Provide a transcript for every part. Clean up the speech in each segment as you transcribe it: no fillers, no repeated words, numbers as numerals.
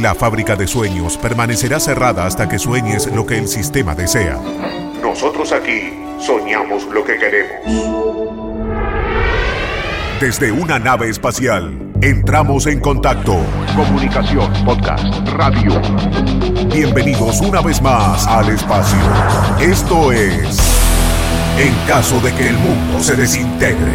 La fábrica de sueños permanecerá cerrada hasta que sueñes lo que el sistema desea. Nosotros aquí soñamos lo que queremos. Desde una nave espacial, entramos en contacto. Comunicación, podcast, radio. Bienvenidos una vez más al espacio. Esto es En caso de que el mundo se desintegre.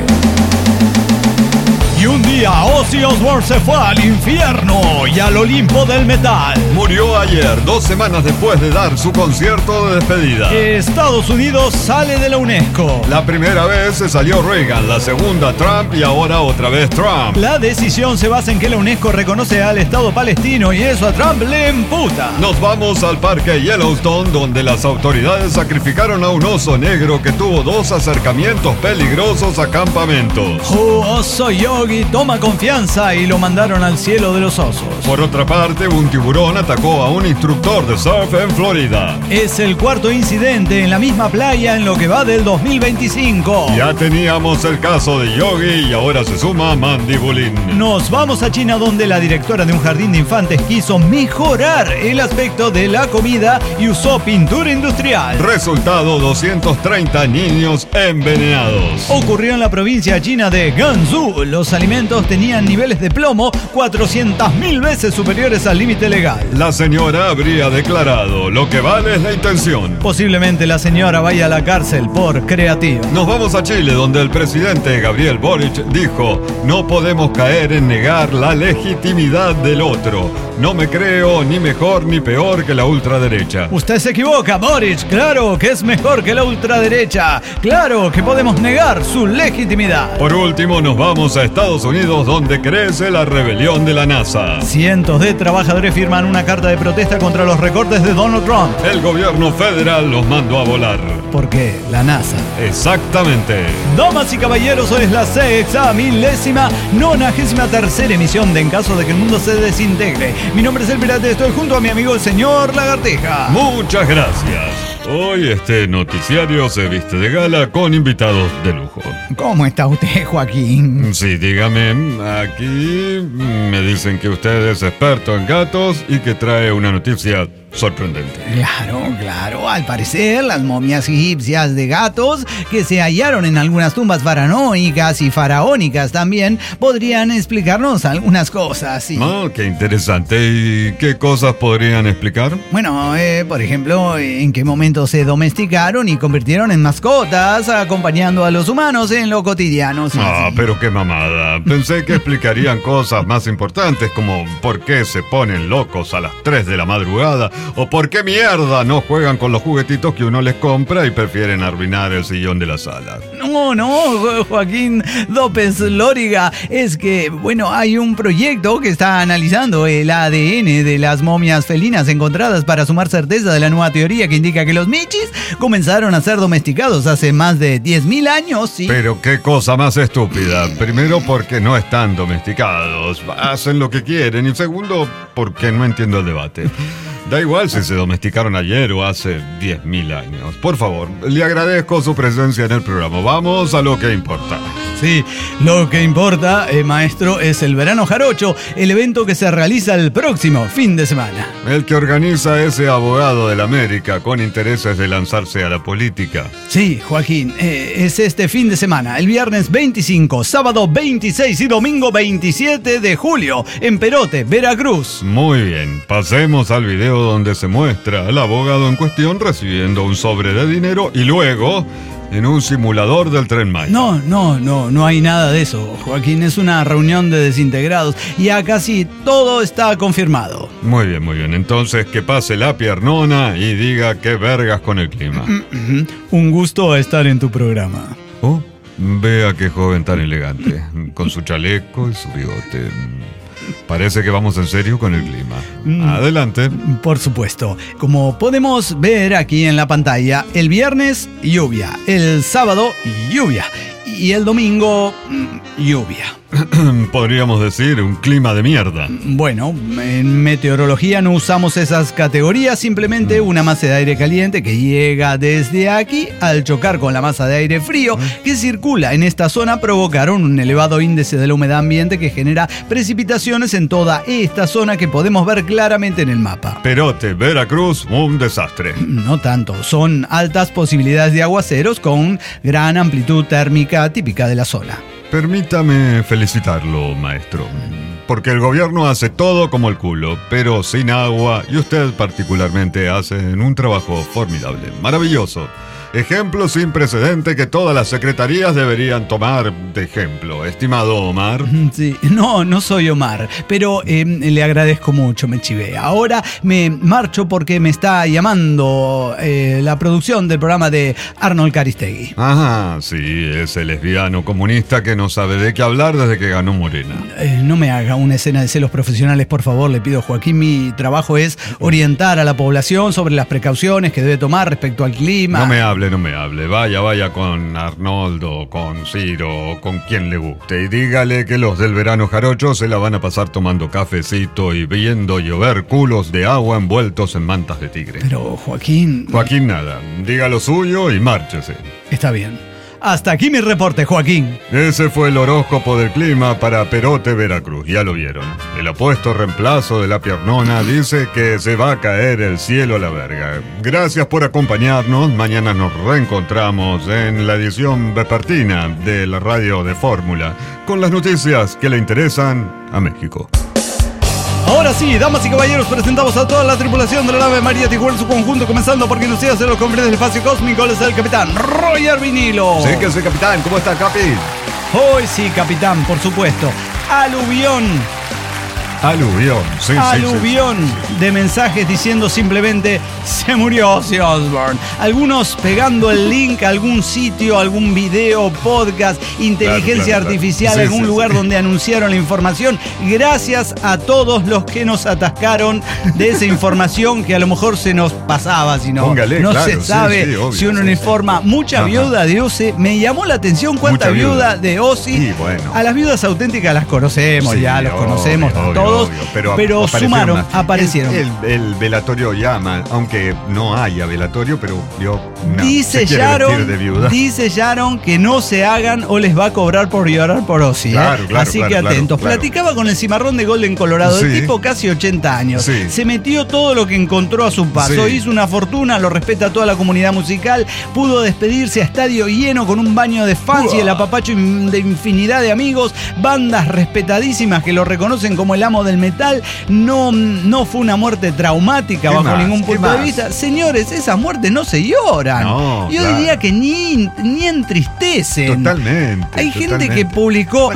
Y un día Ozzy Osbourne se fue al infierno y al Olimpo del metal. Murió ayer, 2 semanas después de dar su concierto de despedida. Estados Unidos sale de la UNESCO. La primera vez se salió Reagan, la segunda Trump y ahora otra vez Trump. La decisión se basa en que la UNESCO reconoce al Estado palestino y eso a Trump le emputa. Nos vamos al parque Yellowstone, donde las autoridades sacrificaron a un oso negro que tuvo 2 acercamientos peligrosos a campamentos. Oso Yogi toma confianza y lo mandaron al cielo de los osos. Por otra parte, un tiburón atacó a un instructor de surf en Florida. Es el 4º incidente en la misma playa en lo que va del 2025. Ya teníamos el caso de Yogi y ahora se suma Mandy Bulín. Nos vamos a China, donde la directora de un jardín de infantes quiso mejorar el aspecto de la comida y usó pintura industrial. Resultado: 230 niños envenenados. Ocurrió en la provincia china de Gansu. Los alimentos tenían niveles de plomo 400.000 veces superiores al límite legal. La señora habría declarado: lo que vale es la intención. Posiblemente la señora vaya a la cárcel por creativa. Nos vamos a Chile, donde el presidente Gabriel Boric dijo: no podemos caer en negar la legitimidad del otro. No me creo ni mejor ni peor que la ultraderecha. Usted se equivoca, Boric. Claro que es mejor que la ultraderecha. Claro que podemos negar su legitimidad. Por último, nos vamos a Estados Unidos, donde crece la rebelión de la NASA. Cientos de trabajadores firman una carta de protesta contra los recortes de Donald Trump. El gobierno federal los mandó a volar. ¿Por qué? La NASA. Exactamente. Damas y caballeros, hoy es la 693ª emisión de En caso de que el mundo se desintegre. Mi nombre es El Pirate, estoy junto a mi amigo el señor Lagartija. Muchas gracias. Hoy este noticiario se viste de gala con invitados de lujo. ¿Cómo está usted, Joaquín? Sí, dígame, aquí me dicen que usted es experto en gatos y que trae una noticia sorprendente. Claro. Al parecer, las momias egipcias de gatos que se hallaron en algunas tumbas faraónicas y faraónicas también podrían explicarnos algunas cosas. ¿Sí? Oh, qué interesante. ¿Y qué cosas podrían explicar? Bueno, por ejemplo, en qué momento se domesticaron y convirtieron en mascotas, acompañando a los humanos en lo cotidiano. Sí. Pero qué mamada. Pensé que explicarían cosas más importantes, como por qué se ponen locos a las 3 de la madrugada, o por qué mierda no juegan con los juguetitos que uno les compra y prefieren arruinar el sillón de la sala. No, Joaquín López Lóriga. Es que, bueno, hay un proyecto que está analizando el ADN de las momias felinas encontradas para sumar certeza de la nueva teoría que indica que los michis comenzaron a ser domesticados hace más de 10.000 años. ¿Sí? Pero qué cosa más estúpida. Primero, porque no están domesticados. Hacen lo que quieren. Y segundo, porque no entiendo el debate. Da igual si se domesticaron ayer o hace 10.000 años. Por favor, le agradezco su presencia en el programa. Vamos a lo que importa. Sí, lo que importa, maestro, es el Verano Jarocho, el evento que se realiza el próximo fin de semana. El que organiza ese abogado de la América con intereses de lanzarse a la política. Sí, Joaquín, es este fin de semana, el viernes 25, sábado 26 y domingo 27 de julio, en Perote, Veracruz. Muy bien, pasemos al video donde se muestra al abogado en cuestión recibiendo un sobre de dinero y luego en un simulador del Tren Maya. No hay nada de eso, Joaquín. Es una reunión de desintegrados y ya casi todo está confirmado. Muy bien. Entonces que pase la piernona y diga qué vergas con el clima. Un gusto estar en tu programa. Oh, vea qué joven tan elegante, con su chaleco y su bigote. Parece que vamos en serio con el clima. Adelante. Por supuesto. Como podemos ver aquí en la pantalla, el viernes, lluvia. El sábado, lluvia. Y el domingo, lluvia. podríamos decir, un clima de mierda. Bueno, en meteorología no usamos esas categorías, simplemente una masa de aire caliente que llega desde aquí al chocar con la masa de aire frío que circula en esta zona provocaron un elevado índice de la humedad ambiente que genera precipitaciones en toda esta zona que podemos ver claramente en el mapa. Perote, Veracruz, un desastre. No tanto, son altas posibilidades de aguaceros con gran amplitud térmica típica de la zona. Permítame felicitarlo, maestro, porque el gobierno hace todo como el culo, pero sin agua, y usted particularmente hacen un trabajo formidable, maravilloso. Ejemplo sin precedente que todas las secretarías deberían tomar de ejemplo, estimado Omar. Sí, no soy Omar, pero le agradezco mucho, me chivé. Ahora me marcho porque me está llamando la producción del programa de Arnold Caristegui. Ajá, sí, ese lesbiano comunista que no sabe de qué hablar desde que ganó Morena. No me haga una escena de celos profesionales, por favor, le pido, Joaquín. Mi trabajo es orientar a la población sobre las precauciones que debe tomar respecto al clima. No me hable. Vaya con Arnoldo, con Ciro, con quien le guste. Y dígale que los del verano jarocho se la van a pasar tomando cafecito y viendo llover culos de agua envueltos en mantas de tigre. Pero, Joaquín... Joaquín nada. Diga lo suyo y márchese. Está bien. Hasta aquí mi reporte, Joaquín. Ese fue el horóscopo del clima para Perote, Veracruz. Ya lo vieron. El apuesto reemplazo de la piernona dice que se va a caer el cielo a la verga. Gracias por acompañarnos. Mañana nos reencontramos en la edición vespertina de la radio de Fórmula con las noticias que le interesan a México. Ahora sí, damas y caballeros, presentamos a toda la tripulación de la nave María Tijuana en su conjunto, comenzando por quien nos sigue a hacer los conferencias del espacio cósmico. Él es el capitán Roger Vinilo. Sí, que soy capitán. ¿Cómo está, Capi? Hoy sí, capitán, por supuesto. Aluvión, sí. de mensajes diciendo simplemente se murió Ozzy Osbourne. Algunos pegando el link a algún sitio, algún video, podcast, inteligencia artificial, Sí, algún lugar donde anunciaron la información. Gracias a todos los que nos atascaron de esa información que a lo mejor se nos pasaba, si no, se sabe obvio, si uno no informa. Mucha viuda de Ozzy. Me llamó la atención cuánta viuda de Ozzy. Sí, bueno. A las viudas auténticas las conocemos, Sí, ya los obvio, conocemos todos. Pero sumaron, aparecieron. El velatorio llama, aunque no haya velatorio, pero Dice Sharon que no se hagan o les va a cobrar por llorar por Ozzy. Así que atentos. Claro. Platicaba con el cimarrón de Golden Colorado, el tipo casi 80 años. Sí. Se metió todo lo que encontró a su paso. Hizo una fortuna, lo respeta toda la comunidad musical. Pudo despedirse a estadio lleno con un baño de fans y el apapacho de infinidad de amigos. Bandas respetadísimas que lo reconocen como el amo del metal. No fue una muerte traumática bajo ningún punto de vista. Señores, esas muertes no se lloran. Yo diría que ni entristecen. Totalmente. Hay gente que publicó,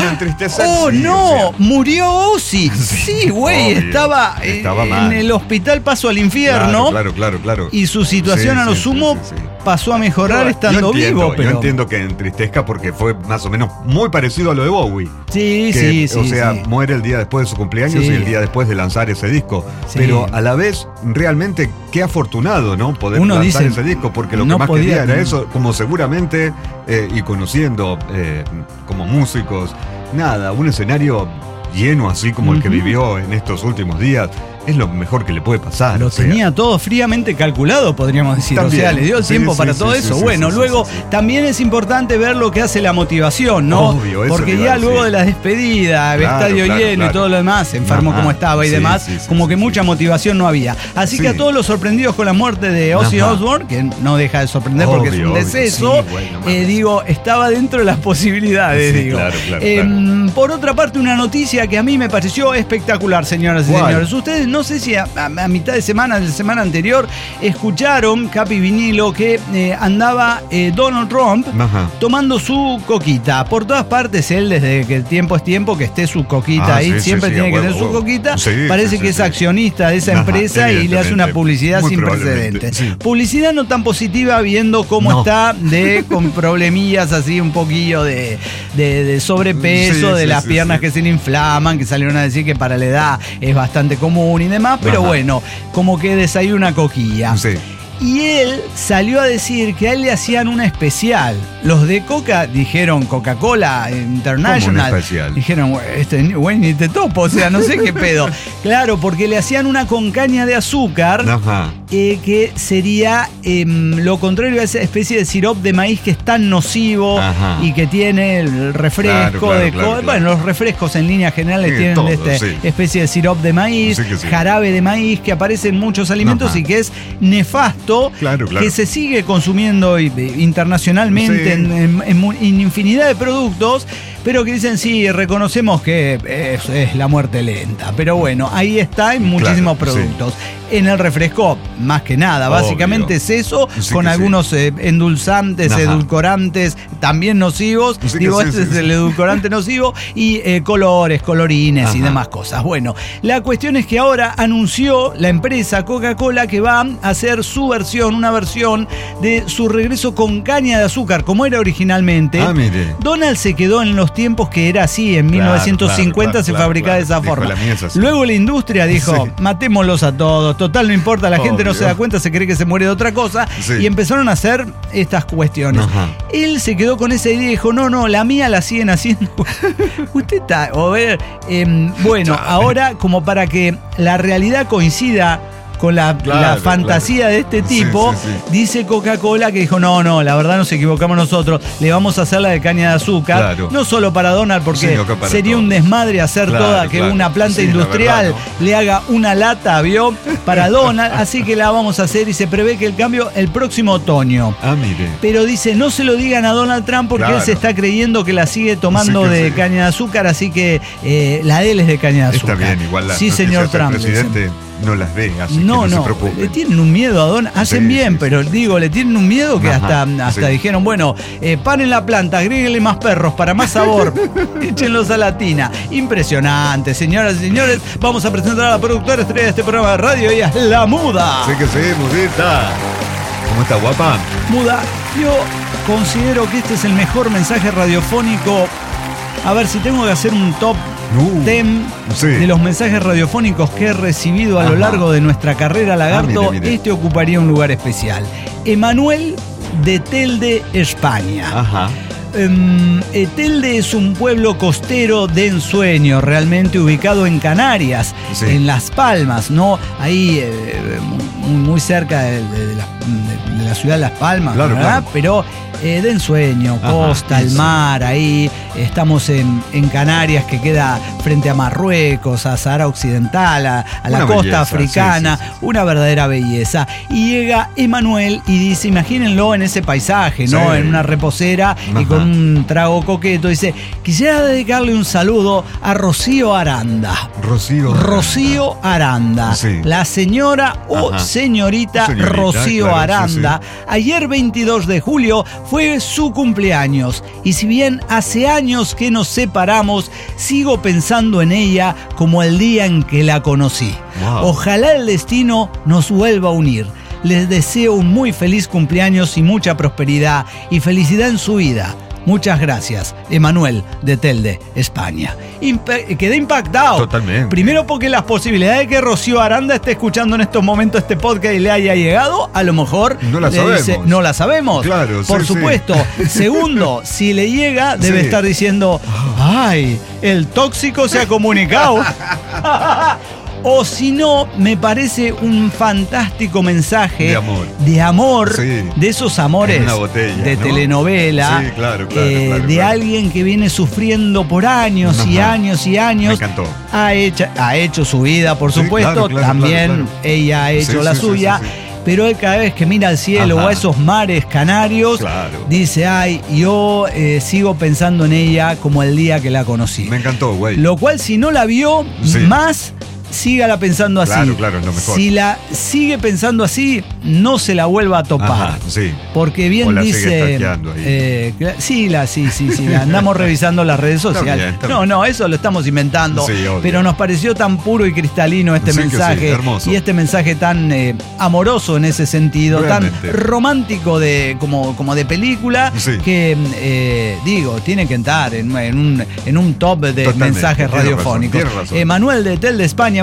murió Ozzy. Sí, güey, estaba en el hospital Paso al Infierno. Claro. Y su situación a lo sumo pasó a mejorar estando vivo. Pero... Yo entiendo que entristezca porque fue más o menos muy parecido a lo de Bowie. Sí. O sea, muere el día después de su cumpleaños y el día después de lanzar ese disco. Pero a la vez, realmente, qué afortunado, ¿no? Poder lanzar ese disco, porque lo que más quería era eso, como seguramente, y conociendo como músicos, un escenario lleno así como el que vivió en estos últimos días. Es lo mejor que le puede pasar. Lo tenía todo fríamente calculado, podríamos decir. También. O sea, le dio el tiempo para todo eso. Luego también es importante ver lo que hace la motivación, ¿no? Obvio, porque ya luego de la despedida, estadio lleno y todo lo demás, enfermo como estaba y demás, como que mucha motivación no había. Así que a todos los sorprendidos con la muerte de Ozzy Osbourne, que no deja de sorprender porque es un deceso, estaba dentro de las posibilidades, Claro. Por otra parte, una noticia que a mí me pareció espectacular, señoras y señores. Ustedes no sé si a mitad de semana anterior, escucharon, Capi Vinilo, que andaba Donald Trump tomando su coquita. Por todas partes, él, desde que el tiempo es tiempo, que esté su coquita ahí, siempre tiene que tener su coquita. Parece que es accionista de esa empresa y le hace una publicidad sin precedentes. Publicidad no tan positiva, viendo cómo está con problemillas así, un poquillo de sobrepeso, de las piernas que se le inflaman, que salieron a decir que para la edad es bastante común y demás, pero bueno, como que desayuna coquilla. Y él salió a decir que a él le hacían una especial. Los de Coca dijeron, Coca-Cola International. ¿Cómo un especial? Dijeron, güey, ni te topo, o sea, no sé qué pedo. Claro, porque le hacían una con caña de azúcar. Ajá. Que sería lo contrario a esa especie de sirope de maíz que es tan nocivo. Ajá. Y que tiene el refresco Claro. Bueno, los refrescos en líneas generales Sí, tienen todo, de esta sí. especie de sirope de maíz, Sí que sí. jarabe de maíz que aparece en muchos alimentos. Ajá. Y que es nefasto, Claro. que se sigue consumiendo internacionalmente Sí. en infinidad de productos, pero que dicen, sí, reconocemos que es la muerte lenta. Pero bueno, ahí está en muchísimos Claro, productos. En el refresco, más que nada, Obvio. básicamente es eso, Sí con que algunos endulzantes, Ajá. edulcorantes también nocivos. Sí que Digo, sí, este sí, es sí. el edulcorante nocivo, y colores, colorines y Ajá. demás cosas. Bueno, la cuestión es que ahora anunció la empresa Coca-Cola que va a hacer su versión, una versión de su regreso con caña de azúcar, como era originalmente. Ah, mire. Donald se quedó en los tiempos que era así, en Claro, 1950 claro, se claro, fabricaba de claro. esa Dijo, forma. la mía es así. Luego la industria dijo, Sí. matémoslos a todos, total no importa, la gente no Obvio. se da cuenta, se cree que se muere de otra cosa, Sí. y empezaron a hacer estas cuestiones. Ajá. Él se quedó con esa idea y dijo, no, la mía la siguen haciendo. Usted está, bueno, ahora como para que la realidad coincida con la Claro, fantasía claro. de este Sí, tipo, sí, sí. dice Coca-Cola que dijo, no, la verdad nos equivocamos nosotros, le vamos a hacer la de caña de azúcar, Claro. no solo para Donald, porque Sino que para sería todos. un desmadre hacer Claro, toda, que claro. una planta Sí, la industrial verdad, le haga una lata, ¿vio? Para Donald, así que la vamos a hacer y se prevé que el cambio el próximo otoño. Ah, mire. Pero dice, no se lo digan a Donald Trump porque Claro. él se está creyendo que la sigue tomando Sí que de sí. caña de azúcar, así que la de él es de caña de Está azúcar. bien, igual las sí, noticias señor del Trump. presidente no las ve, así No, que no se le preocupe. tienen un miedo a Donald. Hacen Sí, bien, sí, pero digo, le tienen un miedo que Ajá, hasta sí. dijeron, bueno, paren la planta, agréguenle más perros para más sabor, échenlos a la tina. Impresionante, señoras y señores. Vamos a presentar a la productora estrella de este programa de radio, ella es La Muda. Sí que sí, Mudita. ¿Cómo está, guapa? Muda, yo considero que este es el mejor mensaje radiofónico. A ver, si tengo que hacer un top 10 sí. de los mensajes radiofónicos que he recibido a lo Ajá. largo de nuestra carrera, Lagarto, mire. este ocuparía un lugar especial. Emanuel de Telde, España. Ajá. Telde es un pueblo costero de ensueño, realmente ubicado en Canarias, Sí. en Las Palmas, ¿no? Ahí muy cerca de la ciudad de Las Palmas, Claro, ¿verdad? claro. Pero de ensueño, Ajá, costa, el sí. mar, ahí estamos en Canarias, que queda frente a Marruecos, a Sahara Occidental, a la Una costa belleza, africana, sí, sí, una verdadera belleza. Y llega Emanuel y dice, imagínenlo en ese paisaje, ¿no? Sí. En una reposera y Ajá. con un trago coqueto, dice, quisiera dedicarle un saludo a Rocío Aranda. Rocío Aranda, Sí. la señora o Ajá. señorita Señorita, Rocío claro, Aranda. sí, Ayer 22 de julio fue su cumpleaños y si bien hace años que nos separamos, sigo pensando en ella como el día en que la conocí. Wow. Ojalá el destino nos vuelva a unir. Les deseo un muy feliz cumpleaños y mucha prosperidad y felicidad en su vida. Muchas gracias, Emanuel de Telde, España. Quedé impactado. Totalmente. Primero porque las posibilidades de que Rocío Aranda esté escuchando en estos momentos este podcast y le haya llegado, a lo mejor No la le sabemos. dice, no la sabemos. Claro, por sí, sí. supuesto. Segundo, si le llega, debe Sí. estar diciendo, ay, el tóxico se ha comunicado. O si no, me parece un fantástico mensaje De amor. Sí. de esos amores En una botella, de ¿no? telenovela, Sí, claro, de claro. alguien que viene sufriendo por años y Ajá. años y años. Me encantó. Ha hecho su vida, por Sí, supuesto, claro, claro, también claro, claro. ella ha hecho Sí, la sí, sí, suya. sí, sí. Pero él cada vez que mira al cielo Ajá. o a esos mares canarios, Claro. dice, ay, yo sigo pensando en ella como el día que la conocí. Me encantó, güey. Lo cual, si no la vio, Sí. más sígala pensando así. Claro, claro, es lo mejor. Si la sigue pensando así, no se la vuelva a topar. Ajá, sí. Porque bien O la sigue dice. stalkeando ahí. Sí, la andamos revisando las redes Está sociales. bien, está bien. No, eso lo estamos inventando. Sí, obvio. Pero nos pareció tan puro y cristalino este Sí que sí, mensaje. hermoso. Y este mensaje tan amoroso en ese sentido, Realmente. tan romántico como de película, Sí. que digo, tiene que entrar en un top de Totalmente, mensajes tiene razón, radiofónicos. tiene razón. Manuel de Telde, España,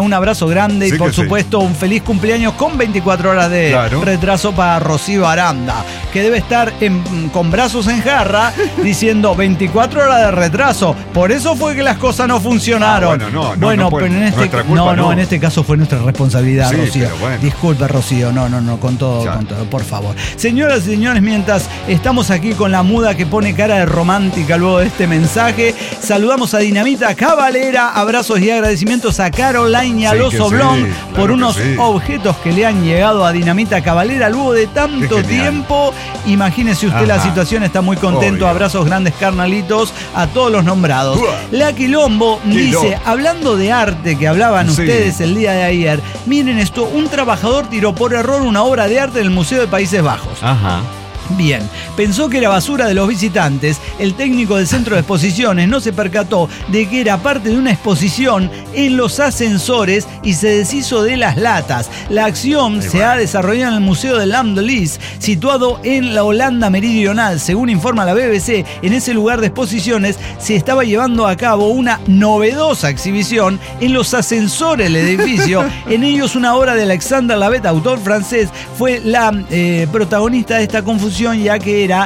un abrazo grande Sí y por que sí. supuesto un feliz cumpleaños con 24 horas de Claro. retraso para Rocío Aranda, que debe estar con brazos en jarra diciendo 24 horas de retraso. Por eso fue que las cosas no funcionaron. Bueno, pero en este nuestra culpa no. en este caso fue nuestra responsabilidad, Sí, Rocío. pero bueno. Disculpe, Rocío, no, con todo, Ya. por favor. Señoras y señores, mientras estamos aquí con la muda que pone cara de romántica luego de este mensaje, saludamos a Dinamita Cavalera, abrazos y agradecimientos a Caroline y a Sí Los que sí, Oblong claro por que unos sí. objetos que le han llegado a Dinamita Cavalera luego de tanto Qué genial. tiempo. Imagínese usted la Ajá. situación, está muy contento. Obvio. Abrazos grandes, carnalitos, a todos los nombrados. Uah. La Quilombo dice, hablando de arte que hablaban Sí. ustedes el día de ayer, miren esto, un trabajador tiró por error una obra de arte en el Museo de Países Bajos. Ajá. Bien, pensó que era basura de los visitantes. El técnico del centro de exposiciones no se percató de que era parte de una exposición en los ascensores y se deshizo de las latas. La acción se ha desarrollado en el Museo de Lambdelis, situado en la Holanda Meridional. Según informa la BBC, en ese lugar de exposiciones se estaba llevando a cabo una novedosa exhibición en los ascensores del edificio. En ellos una obra de Alexandre Lavet, autor francés, fue la protagonista de esta confusión, ya que era,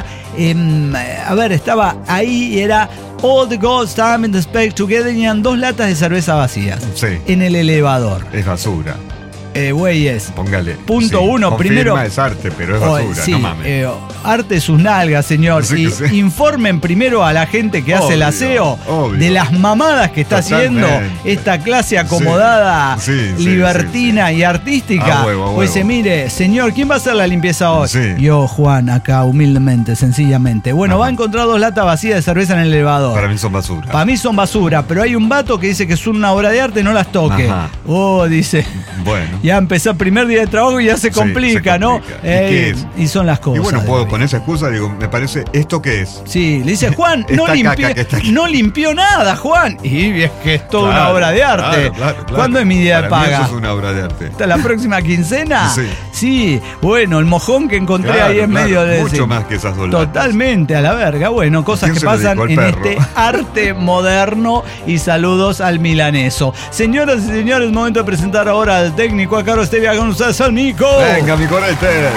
estaba ahí y era All the Gold Time and the Spec Together, tenían 2 latas de cerveza vacías Sí. en el elevador. Es basura. Güeyes. Póngale. Punto uno, Confirma, primero. es arte, pero es Oh, basura, sí, no mames. arte sus nalgas, señor. Sí Y que sí. informen primero a la gente que hace el Obvio, aseo obvio. de las mamadas que está haciendo Totalmente. esta clase acomodada, Sí, sí, libertina y artística. A huevo, a Pues huevo. mire, señor, ¿quién va a hacer la limpieza hoy? Sí. Yo, Juan, acá, humildemente, sencillamente. Bueno, Ajá. va a encontrar 2 latas vacías de cerveza en el elevador. Para mí son basura. Para mí son basura, pero hay un vato que dice que es una obra de arte, no las toque. Ajá. Oh, dice. Bueno. Ya empezó el primer día de trabajo y ya se Sí, complica, se ¿no? complica. ¿Y qué es? Y son las cosas. Y bueno, de puedo la con vida. esa excusa, digo, me parece, ¿esto qué es? Sí, le dice, Juan, no Esta limpió, caca que está aquí. no limpió nada, Juan. Y es que es toda una Claro, obra de arte. claro. ¿Cuándo es mi día de Para mí paga? eso es una obra de arte. ¿Hasta la próxima quincena? Sí. Sí, bueno, el mojón que encontré Claro, ahí en claro, medio de... mucho sí. más que esas 2 latas. Totalmente, a la verga. Bueno, cosas ¿Quién que se lo pasan dijo? El en perro. este arte moderno. Y saludos al milaneso. Señoras y señores, momento de presentar ahora al técnico, a Carlos Estevia, con ustedes al Nico. Venga, mi corete.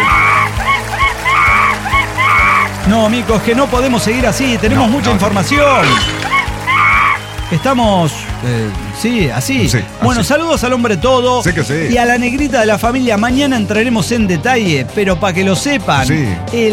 No, Mico, es que no podemos seguir así, tenemos mucha información. Estamos, sí, así. Sí, bueno, así. saludos al hombre todo. Sí que sí. Y a la negrita de la familia. Mañana entraremos en detalle, pero para que lo sepan, Sí.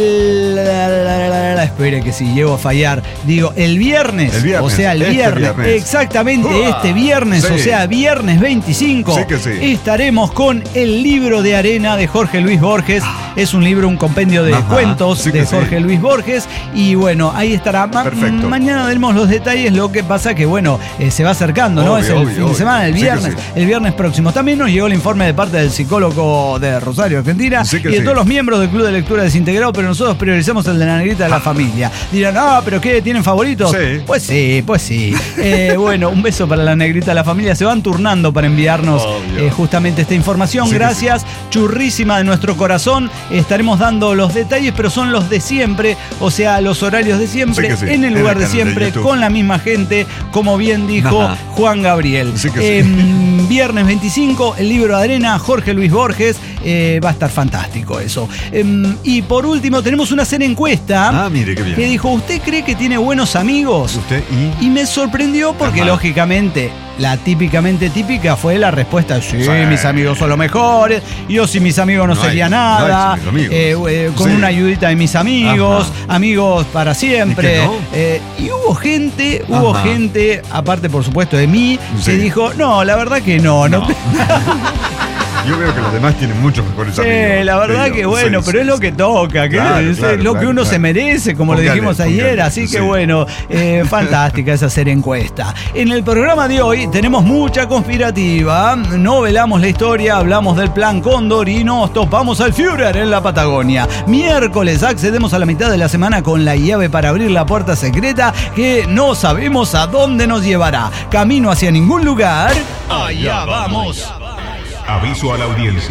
espere que si llego a fallar. Digo, el viernes. El viernes, O sea, el este viernes. viernes. Exactamente, ¡Uah! este viernes, Sí. o sea, viernes 25. Sí que sí. Estaremos con El libro de arena de Jorge Luis Borges. Es un libro, un compendio de Ajá, cuentos sí que de sí. Jorge Luis Borges. Y bueno, ahí estará. Perfecto. Mañana veremos los detalles. Lo que pasa que, bueno, se va acercando, ¿no? Obvio, Es el obvio, fin de obvio. semana, el Sí que viernes. sí. El viernes próximo. También nos llegó el informe de parte del psicólogo de Rosario, Argentina. Sí que Y de sí. todos los miembros del Club de Lectura Desintegrado. Pero nosotros priorizamos el de la negrita de la familia. Dirán, ¿pero qué? ¿Tienen favoritos? Sí. Pues sí, pues sí. Bueno, un beso para la negrita de la familia. Se van turnando para enviarnos Obvio. justamente esta información. Sí que Gracias, churrísima de nuestro corazón. Estaremos dando los detalles, pero son los de siempre, o sea, los horarios de siempre, Sí que sí. en el En lugar el de canal de siempre, YouTube. con la misma gente, como bien dijo Ajá. Juan Gabriel. Sí que sí. Viernes 25, el libro de arena, Jorge Luis Borges. Va a estar fantástico eso. Y por último, tenemos una cena encuesta Ah, mire, qué bien. que dijo, ¿usted cree que tiene buenos amigos? ¿Usted Y me sorprendió porque, Ajá. lógicamente, la típicamente típica fue la respuesta: sí, Sí. mis amigos son los mejores, yo sin mis amigos no No hay- sería no hay nada, sin mis amigos. con Sí. una ayudita de mis amigos, amigos para siempre. ¿Y qué Y hubo gente, Ajá. aparte por supuesto de mí, Sí. que dijo, no, la verdad que no. No. Yo veo que los demás tienen muchos mejores Sí, amigos. la verdad Digo, que bueno, sí, pero sí, es lo sí. que toca, que Claro, es claro, lo que claro, uno se claro. merece, como lo Póngale, dijimos ayer, póngale, así que sí. bueno, fantástica esa serie encuesta. En el programa de hoy tenemos mucha conspirativa, no velamos la historia, hablamos del plan Cóndor y nos topamos al Führer en la Patagonia. Miércoles accedemos a la mitad de la semana con la llave para abrir la puerta secreta que no sabemos a dónde nos llevará. Camino hacia ningún lugar, allá vamos. Aviso a la audiencia.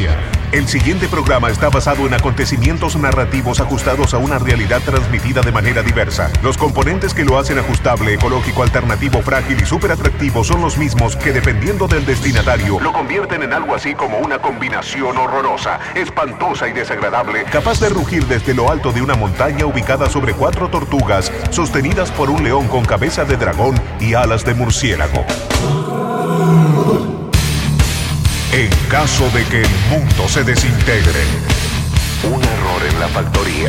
El siguiente programa está basado en acontecimientos narrativos ajustados a una realidad transmitida de manera diversa. Los componentes que lo hacen ajustable, ecológico, alternativo, frágil y súper atractivo son los mismos que, dependiendo del destinatario, lo convierten en algo así como una combinación horrorosa, espantosa y desagradable, capaz de rugir desde lo alto de una montaña ubicada sobre 4 tortugas, sostenidas por un león con cabeza de dragón y alas de murciélago. En caso de que el mundo se desintegre, un error en la factoría.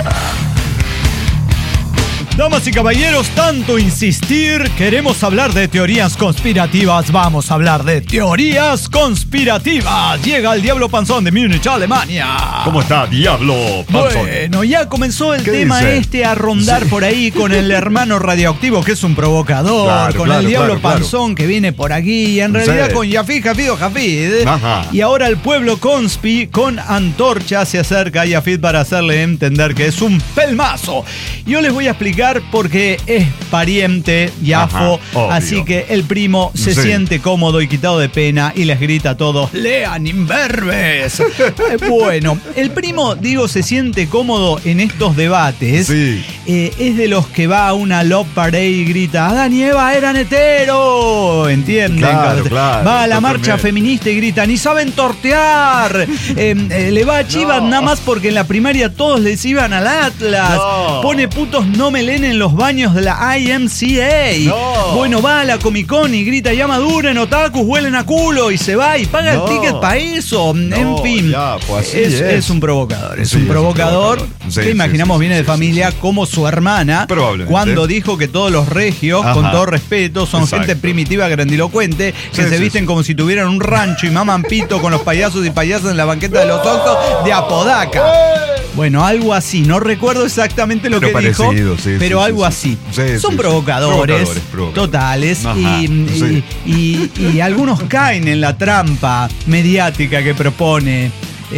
Damas y caballeros, tanto insistir, queremos hablar de teorías conspirativas. Vamos a hablar de teorías conspirativas. Llega el Diablo Panzón de Múnich, Alemania. ¿Cómo está, Diablo Panzón? Bueno, ya comenzó el ¿Qué tema dice? a rondar por ahí con el hermano radioactivo, que es un provocador, con el Diablo Panzón que viene por aquí, y en realidad con Yafid Hafid Hafid. Ajá. Y ahora el pueblo conspi con antorcha se acerca a Yafid para hacerle entender que es un pelmazo. Yo les voy a explicar porque es pariente Yafo, así que el primo se siente cómodo y quitado de pena y les grita a todos: ¡lean imberbes! Bueno, el primo, digo, se siente cómodo en estos debates. Sí. Es de los que va a una love parade y grita: ¡Adán y Eva eran heteros! ¿Entienden? Claro, Va a la marcha feminista y grita: ¡ni saben tortear! Le va a Chivas nada más porque en la primaria todos les iban al Atlas. Pone putos no me leen en los baños de la IMCA. Bueno, va a la Comic Con y grita: ya maduren, otakus, huelen a culo, y se va y paga el ticket para eso. En fin, es un provocador. Es un provocador que imaginamos viene de familia como su hermana, cuando dijo que todos los regios, con todo respeto, son gente primitiva, grandilocuente, que se visten como si tuvieran un rancho y maman pito con los payasos y payasas en la banqueta de los Osos de Apodaca. Bueno, algo así. No recuerdo exactamente lo que dijo, pero algo así. Son provocadores totales. Y algunos caen en la trampa mediática que propone.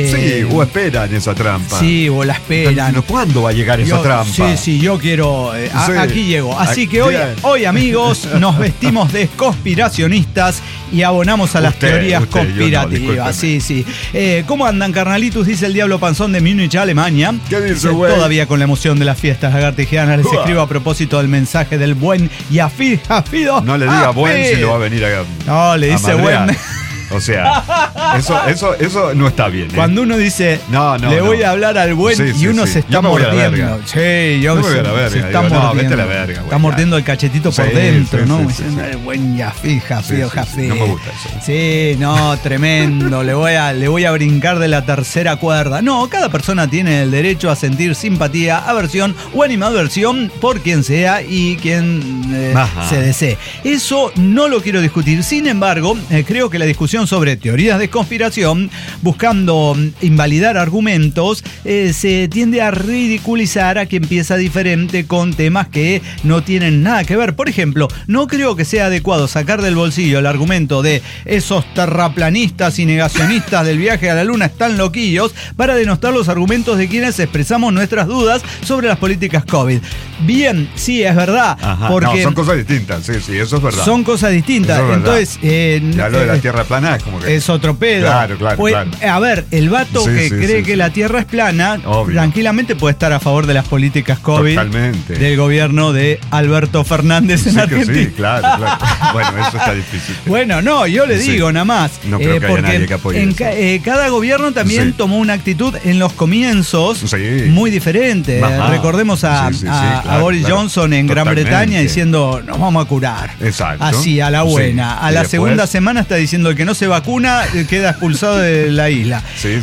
O esperan esa trampa. Sí, o la esperan. ¿Cuándo va a llegar esa trampa? Sí, yo quiero... aquí llego. Así que hoy, amigos, nos vestimos de conspiracionistas y abonamos a las teorías conspirativas. Sí. ¿Cómo andan, carnalitos? Dice el Diablo Panzón de Múnich, Alemania. ¿Qué dice, güey? Todavía con la emoción de las fiestas lagartijanas, les escribo a propósito del mensaje del buen Yafid Hafid. No le diga buen si lo va a venir a... No, le dice buen... O sea, eso no está bien. Cuando uno dice, le voy a hablar al buen, y uno se está mordiendo. Sí, yo me voy a la verga. Se está mordiendo. Vete a la verga, está mordiendo el cachetito por dentro, ¿no? El buen Yafid Hafid Hafid. No me gusta eso. Sí, no, tremendo. le voy a brincar de la tercera cuerda. No, cada persona tiene el derecho a sentir simpatía, aversión o animadversión por quien sea y quien se desee. Eso no lo quiero discutir. Sin embargo, creo que la discusión sobre teorías de conspiración, buscando invalidar argumentos, se tiende a ridiculizar a quien piensa diferente con temas que no tienen nada que ver. Por ejemplo, no creo que sea adecuado sacar del bolsillo el argumento de esos terraplanistas y negacionistas del viaje a la luna están loquillos para denostar los argumentos de quienes expresamos nuestras dudas sobre las políticas COVID. Bien, sí, es verdad. Porque son cosas distintas, sí, eso es verdad. Son cosas distintas. Entonces, ya lo de la Tierra plana es como que... Es otro pedo. Claro. A ver, el vato que cree que la Tierra es plana, tranquilamente puede estar a favor de las políticas COVID del gobierno de Alberto Fernández en Argentina. Sí, claro. Bueno, eso está difícil. Bueno, no, yo le digo nada más. No creo que haya nadie que apoye eso. Cada gobierno también tomó una actitud en los comienzos muy diferente. Recordemos a Boris Johnson en Gran Bretaña diciendo: nos vamos a curar. Exacto. Así, a la buena. A la segunda semana está diciendo: el que no se vacuna queda expulsado de la isla.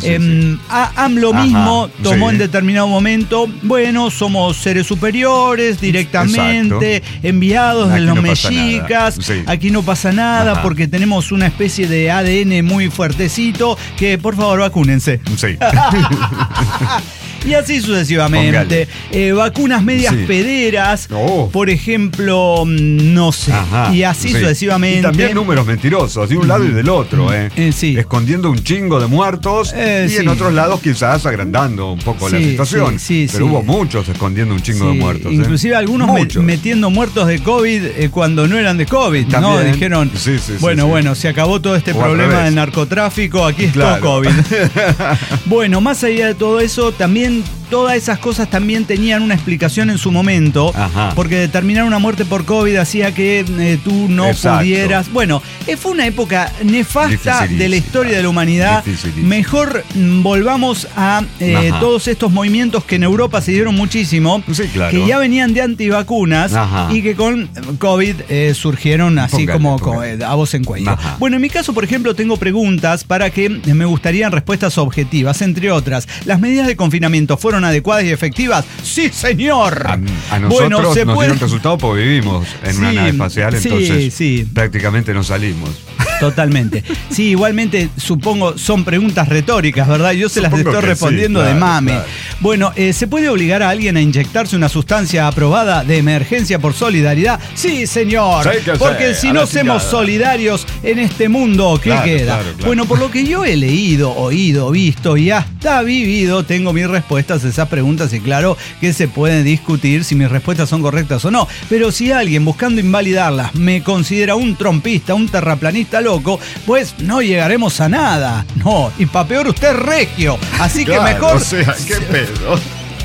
AMLO mismo tomó en determinado momento: bueno, somos seres superiores directamente, enviados de los mexicas, aquí no pasa nada porque tenemos una especie de ADN muy fuertecito, que por favor vacúnense. Y así sucesivamente. Vacunas medias pederas, por ejemplo, no sé. Y así sucesivamente. Y también números mentirosos, de un lado y del otro. otro, sí. Escondiendo un chingo de muertos y sí. en otros lados quizás agrandando un poco la situación. Pero hubo muchos escondiendo un chingo de muertos. Inclusive algunos metiendo muertos de COVID cuando no eran de COVID, también, ¿no? Dijeron, bueno, se acabó todo este problema del narcotráfico, aquí está COVID. Bueno, más allá de todo eso, también todas esas cosas también tenían una explicación en su momento, porque determinar una muerte por COVID hacía que tú no pudieras. Bueno, fue una época nefasta de la historia de la humanidad. Mejor volvamos a todos estos movimientos que en Europa se dieron muchísimo, que ya venían de antivacunas y que con COVID surgieron así como a voz en cuello. Bueno, en mi caso, por ejemplo, tengo preguntas para que me gustarían respuestas objetivas, entre otras. ¿Las medidas de confinamiento fueron adecuadas y efectivas? ¡Sí, señor! A nosotros nos dieron resultado porque vivimos en una nave espacial, entonces prácticamente no salimos. Totalmente. Sí, igualmente, supongo, son preguntas retóricas, ¿verdad? Yo se las estoy respondiendo de mame. Claro. Bueno, ¿se puede obligar a alguien a inyectarse una sustancia aprobada de emergencia por solidaridad? Sí, señor. Porque si no somos solidarios en este mundo, ¿qué queda? Claro. Bueno, por lo que yo he leído, oído, visto y hasta vivido, tengo mis respuestas a esas preguntas y claro que se pueden discutir si mis respuestas son correctas o no. Pero si alguien buscando invalidarlas me considera un trompista, un terraplanista loco, pues no llegaremos a nada. No, y pa' peor usted es regio. Así que mejor... O sea, qué pedo.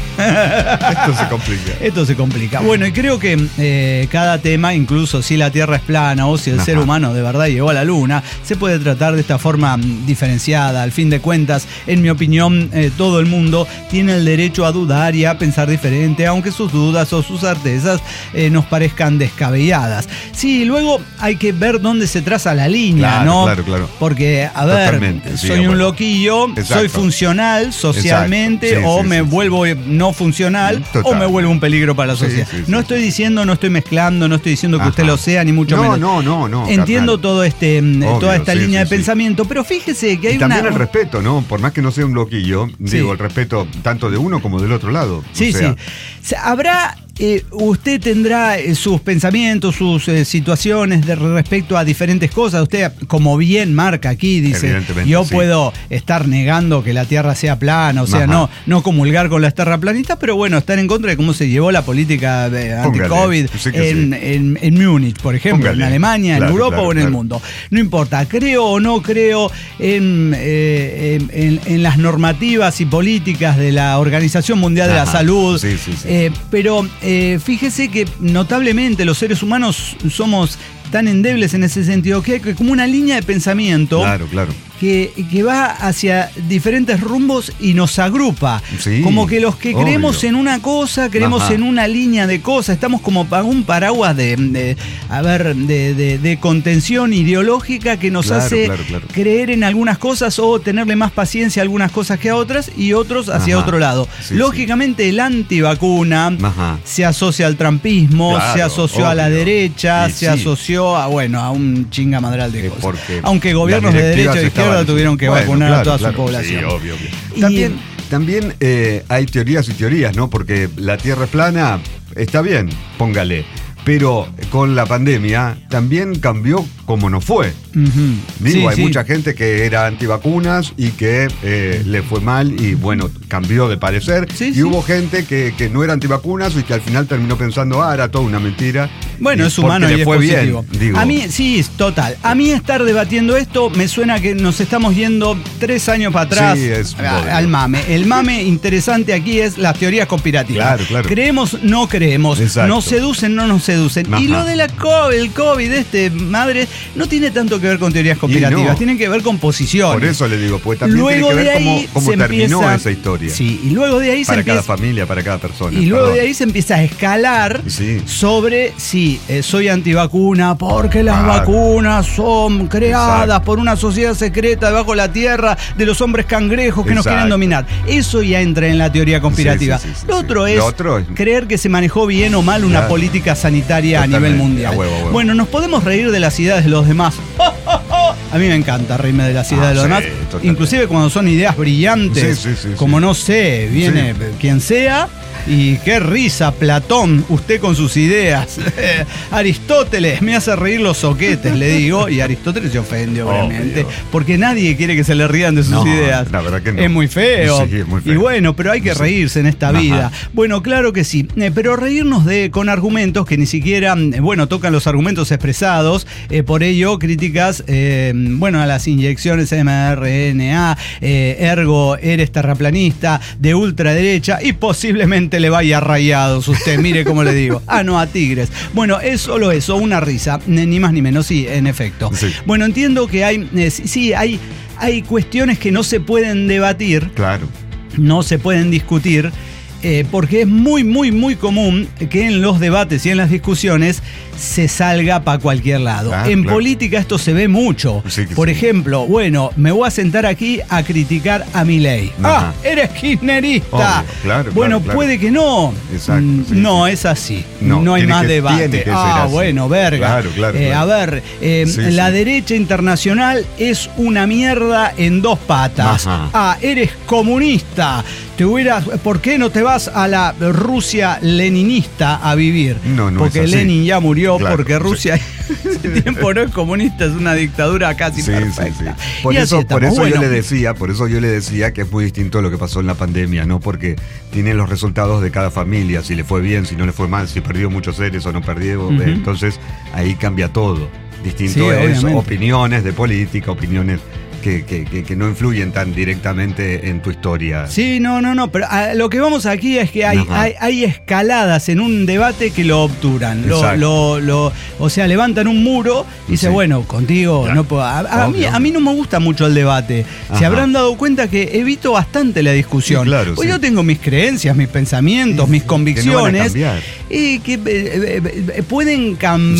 Esto se complica. Bueno, y creo que cada tema, incluso si la Tierra es plana o si el ser humano de verdad llegó a la Luna, se puede tratar de esta forma diferenciada. Al fin de cuentas, en mi opinión, todo el mundo tiene el derecho a dudar y a pensar diferente, aunque sus dudas o sus certezas nos parezcan descabelladas. Sí, luego hay que ver dónde se traza la línea, ¿no? Claro. Porque, a ver, soy un loquillo, soy funcional socialmente o me vuelvo no funcional o me vuelve un peligro para la sociedad. No estoy diciendo, no estoy mezclando, no estoy diciendo que usted lo sea, ni mucho menos. No. Entiendo todo toda esta línea de pensamiento, pero fíjese que hay también el respeto, ¿no? Por más que no sea un loquillo, digo, el respeto tanto de uno como del otro lado. Sí. Habrá... usted tendrá sus pensamientos, sus situaciones respecto a diferentes cosas. Usted, como bien marca aquí, dice, yo puedo estar negando que la Tierra sea plana, o sea, no comulgar con las terraplanistas, pero bueno, estar en contra de cómo se llevó la política anti-COVID en Múnich, por ejemplo, en Alemania, en Europa o en el mundo. No importa, creo o no creo en las normativas y políticas de la Organización Mundial de la Salud, pero fíjese que notablemente los seres humanos somos tan endebles en ese sentido que hay como una línea de pensamiento que va hacia diferentes rumbos y nos agrupa. Como que los que creemos en una cosa, creemos en una línea de cosas, estamos como un paraguas de contención ideológica que nos hace creer en algunas cosas o tenerle más paciencia a algunas cosas que a otras y otros hacia otro lado. Lógicamente el antivacuna se asocia al trumpismo, se asoció a la derecha, se asoció a un chingamadral de cosas. Aunque gobiernos de derecha o de izquierda tuvieron que vacunar a toda su población. Sí, obvio. También hay teorías y teorías, ¿no? Porque la Tierra es plana, está bien, póngale. Pero con la pandemia también cambió como no fue. Hay mucha gente que era antivacunas y que le fue mal y bueno, cambió de parecer. Hubo gente que no era antivacunas y que al final terminó pensando, era toda una mentira. Bueno, es humano y es positivo. A mí, total. A mí estar debatiendo esto me suena que nos estamos yendo 3 años para atrás al mame. El mame interesante aquí es las teorías conspirativas. Claro. Creemos, no creemos. Nos seducen, no nos seducen. Y lo de el COVID, madre, no tiene tanto que ver con teorías conspirativas, tienen que ver con posiciones. Por eso le digo, pues también luego tiene que ver cómo terminó esa historia. Sí, y luego de ahí para cada familia, para cada persona. Y luego de ahí se empieza a escalar sobre soy antivacuna porque las vacunas son creadas por una sociedad secreta debajo de la tierra de los hombres cangrejos que nos quieren dominar. Eso ya entra en la teoría conspirativa. Lo otro es creer que se manejó bien o mal una política sanitaria a nivel mundial. Bueno, nos podemos reír de las ideas de los demás. A mí me encanta reírme de las ideas de los demás. Inclusive cuando son ideas brillantes, como no sé, viene quien sea. Y qué risa, Platón, usted con sus ideas. Aristóteles, me hace reír los soquetes, le digo. Y Aristóteles se ofende, obviamente. Porque nadie quiere que se le rían de sus ideas. La verdad que no. Es muy feo. Sí, es muy feo. Y bueno, pero hay que reírse en esta vida. Bueno, claro que sí. Pero reírnos con argumentos que ni siquiera, tocan los argumentos expresados. Por ello, críticas, a las inyecciones mRNA, ergo, eres terraplanista, de ultraderecha y posiblemente le vaya a Rayados usted, mire cómo le digo. No, a Tigres. Bueno, es solo eso, una risa, ni más ni menos, sí, en efecto. Sí. Bueno, entiendo que hay cuestiones que no se pueden debatir. Claro. No se pueden discutir. Porque es muy, muy, muy común que en los debates y en las discusiones se salga para cualquier lado. En política esto se ve mucho. Sí, por ejemplo, me voy a sentar aquí a criticar a Milei. Eres kirchnerista. Claro, puede que no. Exacto. No, es así. No hay más debate. Tiene que ser así. Verga. Claro. A ver, la derecha internacional es una mierda en dos patas. Eres comunista. ¿Por qué no te vas a la Rusia leninista a vivir? No porque es así. Lenin ya murió, porque Rusia ese tiempo no es comunista, es una dictadura casi perfecta. Sí. Por eso yo le decía que es muy distinto a lo que pasó en la pandemia, ¿no? Porque tienen los resultados de cada familia, si le fue bien, si no le fue mal, si perdió muchos seres o no perdió, entonces ahí cambia todo. Distinto es opiniones de política, opiniones que no influyen tan directamente en tu historia. Sí, no, pero lo que vamos aquí es que hay escaladas en un debate que lo obturan. O sea, levantan un muro y dicen, contigo no puedo. A mí no me gusta mucho el debate. Se habrán dado cuenta que evito bastante la discusión. Pues yo tengo mis creencias, mis pensamientos, mis convicciones. Y que pueden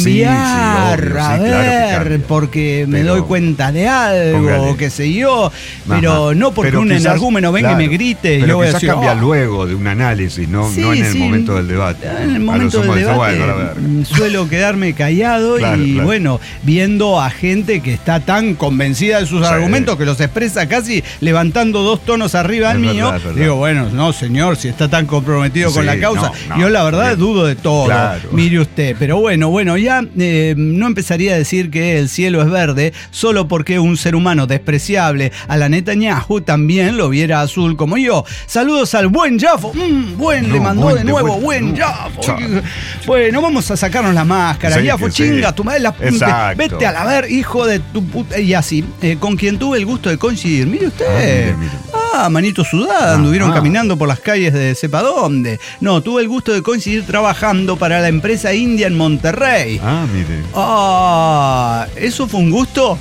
cambiar. Porque me doy cuenta de algo. Qué sé yo, pero no porque un energúmeno venga y me grite. Pero yo voy a decir, cambia luego de un análisis, no en el momento del debate. En el momento del debate suelo quedarme callado viendo a gente que está tan convencida de sus argumentos que los expresa casi levantando 2 tonos arriba del mío. Digo, no señor, si está tan comprometido con la causa. Yo la verdad dudo de todo, mire usted. Pero ya no empezaría a decir que el cielo es verde solo porque un ser humano despreciable a la Netanyahu también lo viera azul como yo. Saludos al buen Jafo. Le mandó de nuevo, buen Jafo. Bueno, vamos a sacarnos la máscara. Jafo, chinga, tu madre vete a la ver, hijo de tu puta. Y así, con quien tuve el gusto de coincidir. Mire usted. Manito sudada, anduvieron caminando por las calles de sepa dónde. No, tuve el gusto de coincidir trabajando para la empresa india en Monterrey. Mire. ¿Eso fue un gusto?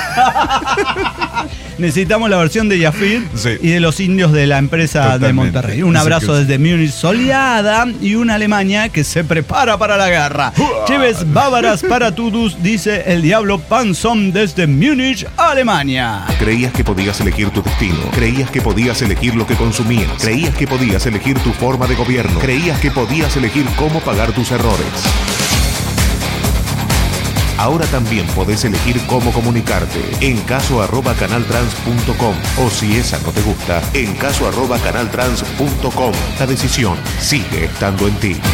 Necesitamos la versión de Yafir y de los indios de la empresa de Monterrey. Un abrazo desde Múnich soleada y una Alemania que se prepara para la guerra. Cheves bávaras para todos, dice el diablo Panzón desde Múnich, Alemania. Creías que podías elegir tu destino. Creías que podías elegir lo que consumías. Creías que podías elegir tu forma de gobierno. Creías que podías elegir cómo pagar tus errores. Ahora también podés elegir cómo comunicarte en caso@canaltrans.com o si esa no te gusta, en caso@canaltrans.com. La decisión sigue estando en ti.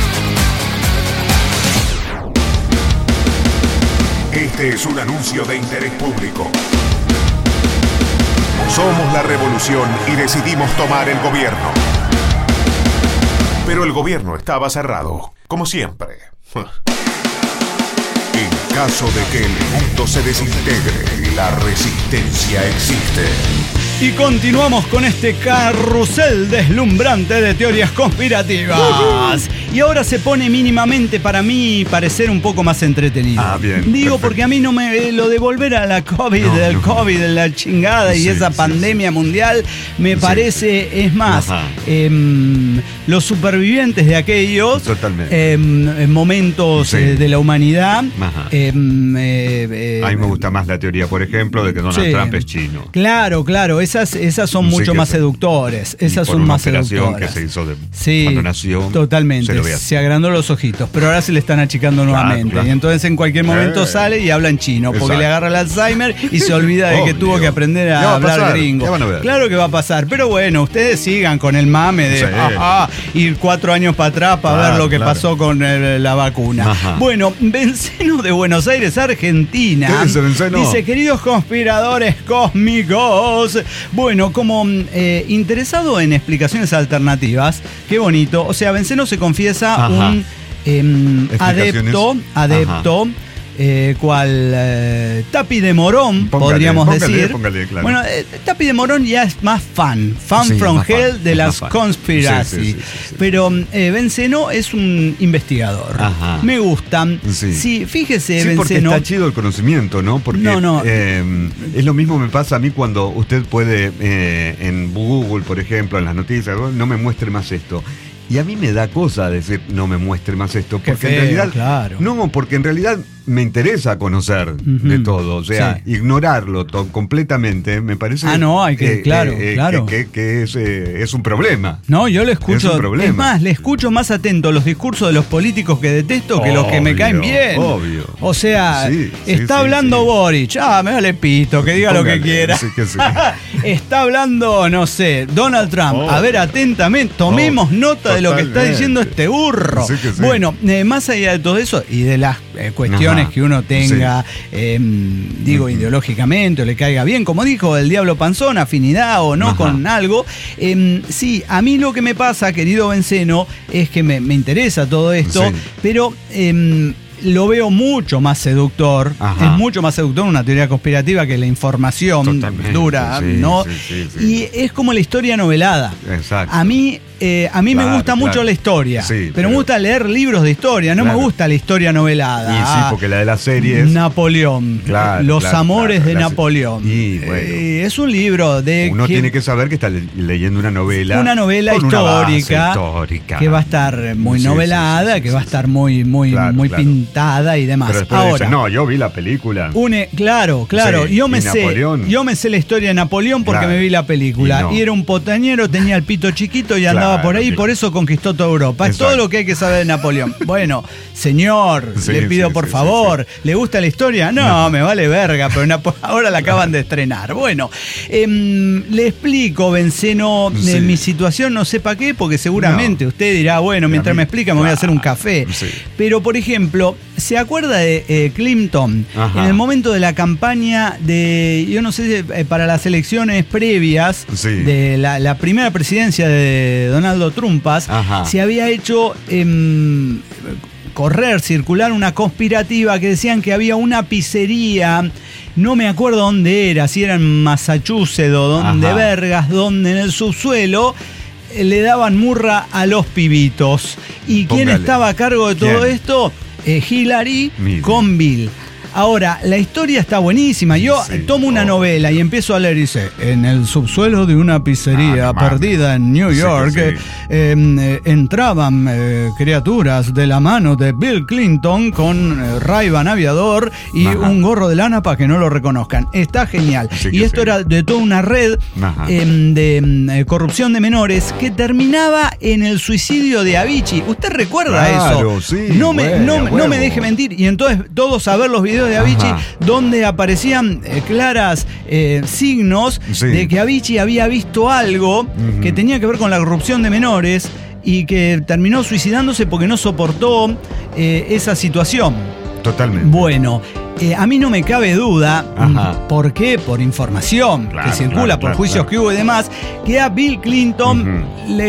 Este es un anuncio de interés público. Somos la revolución y decidimos tomar el gobierno. Pero el gobierno estaba cerrado, como siempre. En caso de que el mundo se desintegre, la resistencia existe. Y continuamos con este carrusel deslumbrante de teorías conspirativas. Y ahora se pone mínimamente, para mí, parecer un poco más entretenido. Bien. Digo, perfecto. Porque a mí no me lo de volver a la COVID, COVID, de la chingada y esa pandemia mundial, me parece, es más, los supervivientes de aquellos momentos de la humanidad. A mí me gusta más la teoría, por ejemplo, de que Donald Trump es chino. Claro. Esas son mucho más seductores. Esas son más seductoras. Que se hizo cuando nació. Totalmente. lo voy a hacer. Se agrandó los ojitos, pero ahora se le están achicando nuevamente. Claro. Y entonces en cualquier momento sale y habla en chino, porque Exacto. le agarra el Alzheimer y se olvida de que Obvio. tuvo que aprender Ya va a a hablar pasar, gringo. ya van a ver. Claro que va a pasar, pero bueno, ustedes sigan con el mame de Sí. ir 4 años para atrás para Claro, ver lo que claro. pasó con la vacuna. Ajá. Bueno, Benceno de Buenos Aires, Argentina. ¿Qué dice Benceno? Dice, queridos conspiradores cósmicos. Bueno, como interesado en explicaciones alternativas, qué bonito. O sea, Benceno se confiesa Ajá. un Explicaciones. adepto. Cual Tapi de Morón, podríamos decir. Póngale, claro. Bueno, Tapi de Morón ya es más fan Sí, from más hell fan, de es las más fan. conspiracy. Sí. Pero Benceno es un investigador. Ajá. Me gusta. Sí. Sí, fíjese, Sí, porque Benceno. está chido el conocimiento, ¿no? Porque No. es lo mismo me pasa a mí cuando usted puede en Google, por ejemplo, en las noticias, no me muestre más esto. Y a mí me da cosa decir, no me muestre más esto, Qué porque feo, en realidad, claro. no, porque en realidad me interesa conocer de todo, o sea, Sí. ignorarlo completamente me parece. No, hay que, claro. que es un problema. No, yo le escucho. Es un problema. Es más, le escucho más atento los discursos de los políticos que detesto que los que me Obvio, caen bien. obvio. O sea, Sí, está sí, hablando sí. Boric. Me vale pito, que diga lo que Póngale, quiera. sí que sí. Está hablando, no sé, Donald Trump. A ver, atentamente, tomemos nota de lo que está totalmente. diciendo este burro. Sí que sí. Bueno, más allá de todo eso y de las cuestiones Ajá. que uno tenga, digo, ideológicamente o le caiga bien, como dijo el Diablo Panzón, afinidad o no Ajá. con algo. Sí, a mí lo que me pasa, querido Benceno, es que me interesa todo esto, Sí. pero lo veo mucho más seductor. Ajá. Es mucho más seductor una teoría conspirativa que la información Totalmente, dura, sí, ¿no? sí. Y es como la historia novelada. Exacto. A mí me Claro, gusta mucho claro. la historia, Sí, pero me gusta leer libros de historia, no Claro. me gusta la historia novelada. Y sí, porque la de las series. Napoleón, Claro, Los claro, amores claro, de la- Napoleón. Y, bueno. Es un libro de Uno tiene que saber que está leyendo una novela. una novela con una base histórica, histórica. que va a estar muy Sí, novelada, sí, que va a estar muy Claro, claro. pintada y demás. Pero después Ahora, dice, no, yo vi la película. claro, Sí, yo y me Napoleón. sé la historia de Napoleón porque Claro. me vi la película. Y no. Y era un potañero, tenía el pito chiquito y andaba Claro, por ahí, y sí. por eso conquistó toda Europa. Es Exacto. todo lo que hay que saber de Napoleón. Bueno, señor, Sí, le pido sí, por sí, favor, ¿le gusta la historia? No, me vale verga, pero ahora la acaban de estrenar. Bueno, le explico, Benceno, Sí. mi situación, no sé para qué, porque seguramente usted dirá, bueno, mientras me explica me voy a hacer un café. Sí. Pero, por ejemplo, ¿se acuerda de Clinton? Ajá. En el momento de la campaña de, yo no sé, para las elecciones previas Sí. de la primera presidencia de Donaldo Trumpas, Ajá. se había hecho circular una conspirativa que decían que había una pizzería, no me acuerdo dónde era, si era en Massachusetts o donde Ajá. vergas, donde en el subsuelo le daban murra a los pibitos. ¿Y quién Póngale. estaba a cargo de todo ¿Quién? esto? Hillary Mire. con Bill. Ahora, la historia está buenísima. Yo Sí, tomo una obvio. novela y empiezo a leer y dice, en el subsuelo de una pizzería no mames. perdida en New Sí que York, sí. entraban criaturas de la mano de Bill Clinton con Ray-Ban aviador y Ajá. un gorro de lana para que no lo reconozcan. Está genial. Sí Y que esto sí. era de toda una red Ajá. de corrupción de menores que terminaba en el suicidio de Avicii. ¿Usted recuerda Claro, eso? sí, no me huevo. me deje mentir. Y entonces todos a ver los videos de Avicii Ajá. donde aparecían claras signos Sí. de que Avicii había visto algo que tenía que ver con la corrupción de menores y que terminó suicidándose porque no soportó esa situación. Totalmente. Bueno, a mí no me cabe duda, Ajá. ¿por qué? Por información Claro, que circula, claro, por claro, juicios claro. que hubo y demás, que a Bill Clinton,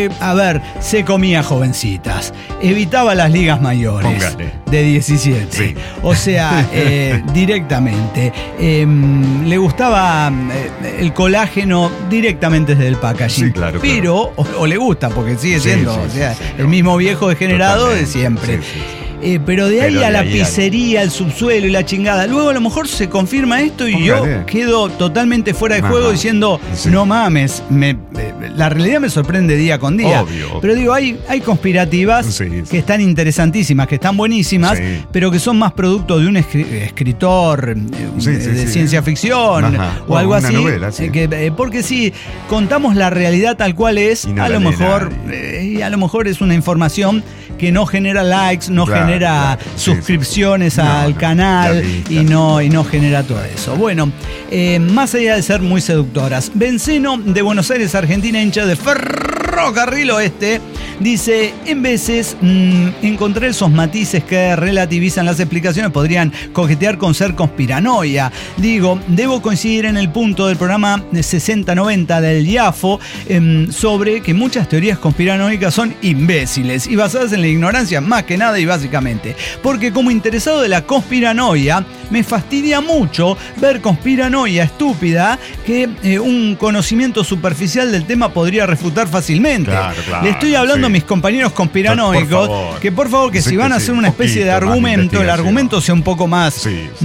se comía jovencitas, evitaba las ligas mayores Póngale. de 17. Sí. O sea, directamente. Le gustaba el colágeno directamente desde el packaging. Sí, claro, Pero, o le gusta, porque sigue Sí, siendo, sí, o sea, sí, el mismo viejo degenerado de Totalmente. siempre. Sí, sí, sí. Pero de ahí Pero a de la ahí pizzería, el subsuelo y la chingada. Luego a lo mejor se confirma esto y yo Póngale. quedo totalmente fuera de Ajá. juego diciendo, Sí. no mames, la realidad me sorprende día con día. Obvio. Pero digo, hay conspirativas Sí, sí. que están interesantísimas, que están buenísimas, Sí. pero que son más producto de un escritor Sí, sí, de sí. ciencia ficción Ajá. o algo Una así. novela, sí. Porque si contamos la realidad tal cual es, Y no a la lo lee mejor nadie. y a lo mejor es una información que no genera likes, no genera suscripciones al canal y no genera todo eso. Bueno, más allá de ser muy seductoras, Benceno de Buenos Aires, Argentina, hincha de Ferrocarril Oeste, dice: en veces encontré esos matices que relativizan las explicaciones, podrían coquetear con ser conspiranoia. Digo, debo coincidir en el punto del programa 6090 del IAFO sobre que muchas teorías conspiranoicas son imbéciles y basadas en la ignorancia más que nada y básicamente. Porque como interesado de la conspiranoia, me fastidia mucho ver conspiranoia estúpida que un conocimiento superficial del tema podría refutar fácilmente. Claro, le estoy hablando a mis compañeros conspiranoicos que por favor que si van a hacer una especie de argumento, el argumento sea un poco más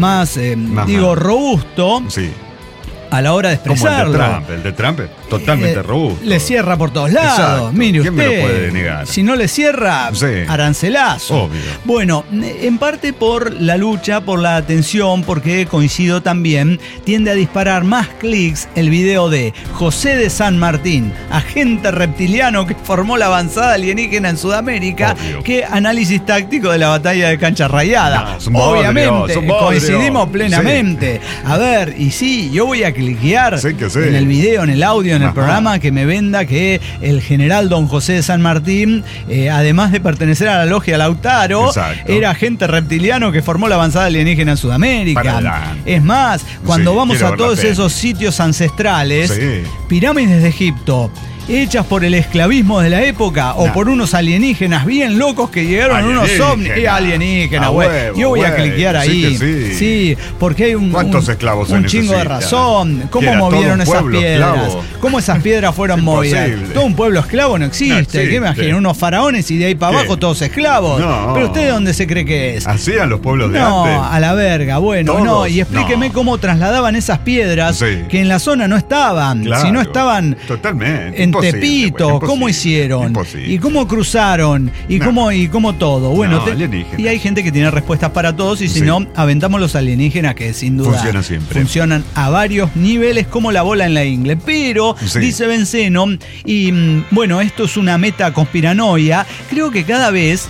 robusto. Sí. A la hora de expresarlo. Como el de Trump es totalmente robusto. Le cierra por todos lados. Exacto. Mire usted. ¿Quién me lo puede negar? Si no le cierra, arancelazo. Obvio. Bueno, en parte por la lucha, por la atención, porque coincido también, tiende a disparar más clics el video de José de San Martín, agente reptiliano que formó la avanzada alienígena en Sudamérica, que análisis táctico de la batalla de Cancha Rayada. Obviamente, coincidimos plenamente. Sí. A ver, y sí, yo voy a cliquear en el video, en el audio, en el programa, que me venda que el general don José de San Martín, además de pertenecer a la logia Lautaro, era agente reptiliano que formó la avanzada alienígena en Sudamérica. Es más, cuando vamos a todos esos sitios ancestrales, pirámides de Egipto, hechas por el esclavismo de la época o por unos alienígenas bien locos que llegaron unos ovnis. Alienígenas, güey. Yo voy a cliquear ahí. Sí, porque hay ¿cuántos esclavos un chingo de razón. ¿Cómo movieron esas piedras? Esclavo. ¿Cómo esas piedras fueron movidas? Todo un pueblo esclavo no existe. ¿Qué imaginan? Unos faraones y de ahí para abajo todos esclavos. Pero ¿usted de dónde se cree que es? ¿Hacían los pueblos de antes? No, a la verga. Bueno, ¿todos? No. Y explíqueme cómo trasladaban esas piedras que en la zona no estaban. Si no estaban totalmente. Tepito, ¿cómo hicieron? Y cómo cruzaron, y cómo todo. Bueno, y hay gente que tiene respuestas para todos, y si no, aventamos los alienígenas, que sin duda funcionan a varios niveles, como la bola en la ingle. Pero, dice Benceno, y bueno, esto es una meta conspiranoia, creo que cada vez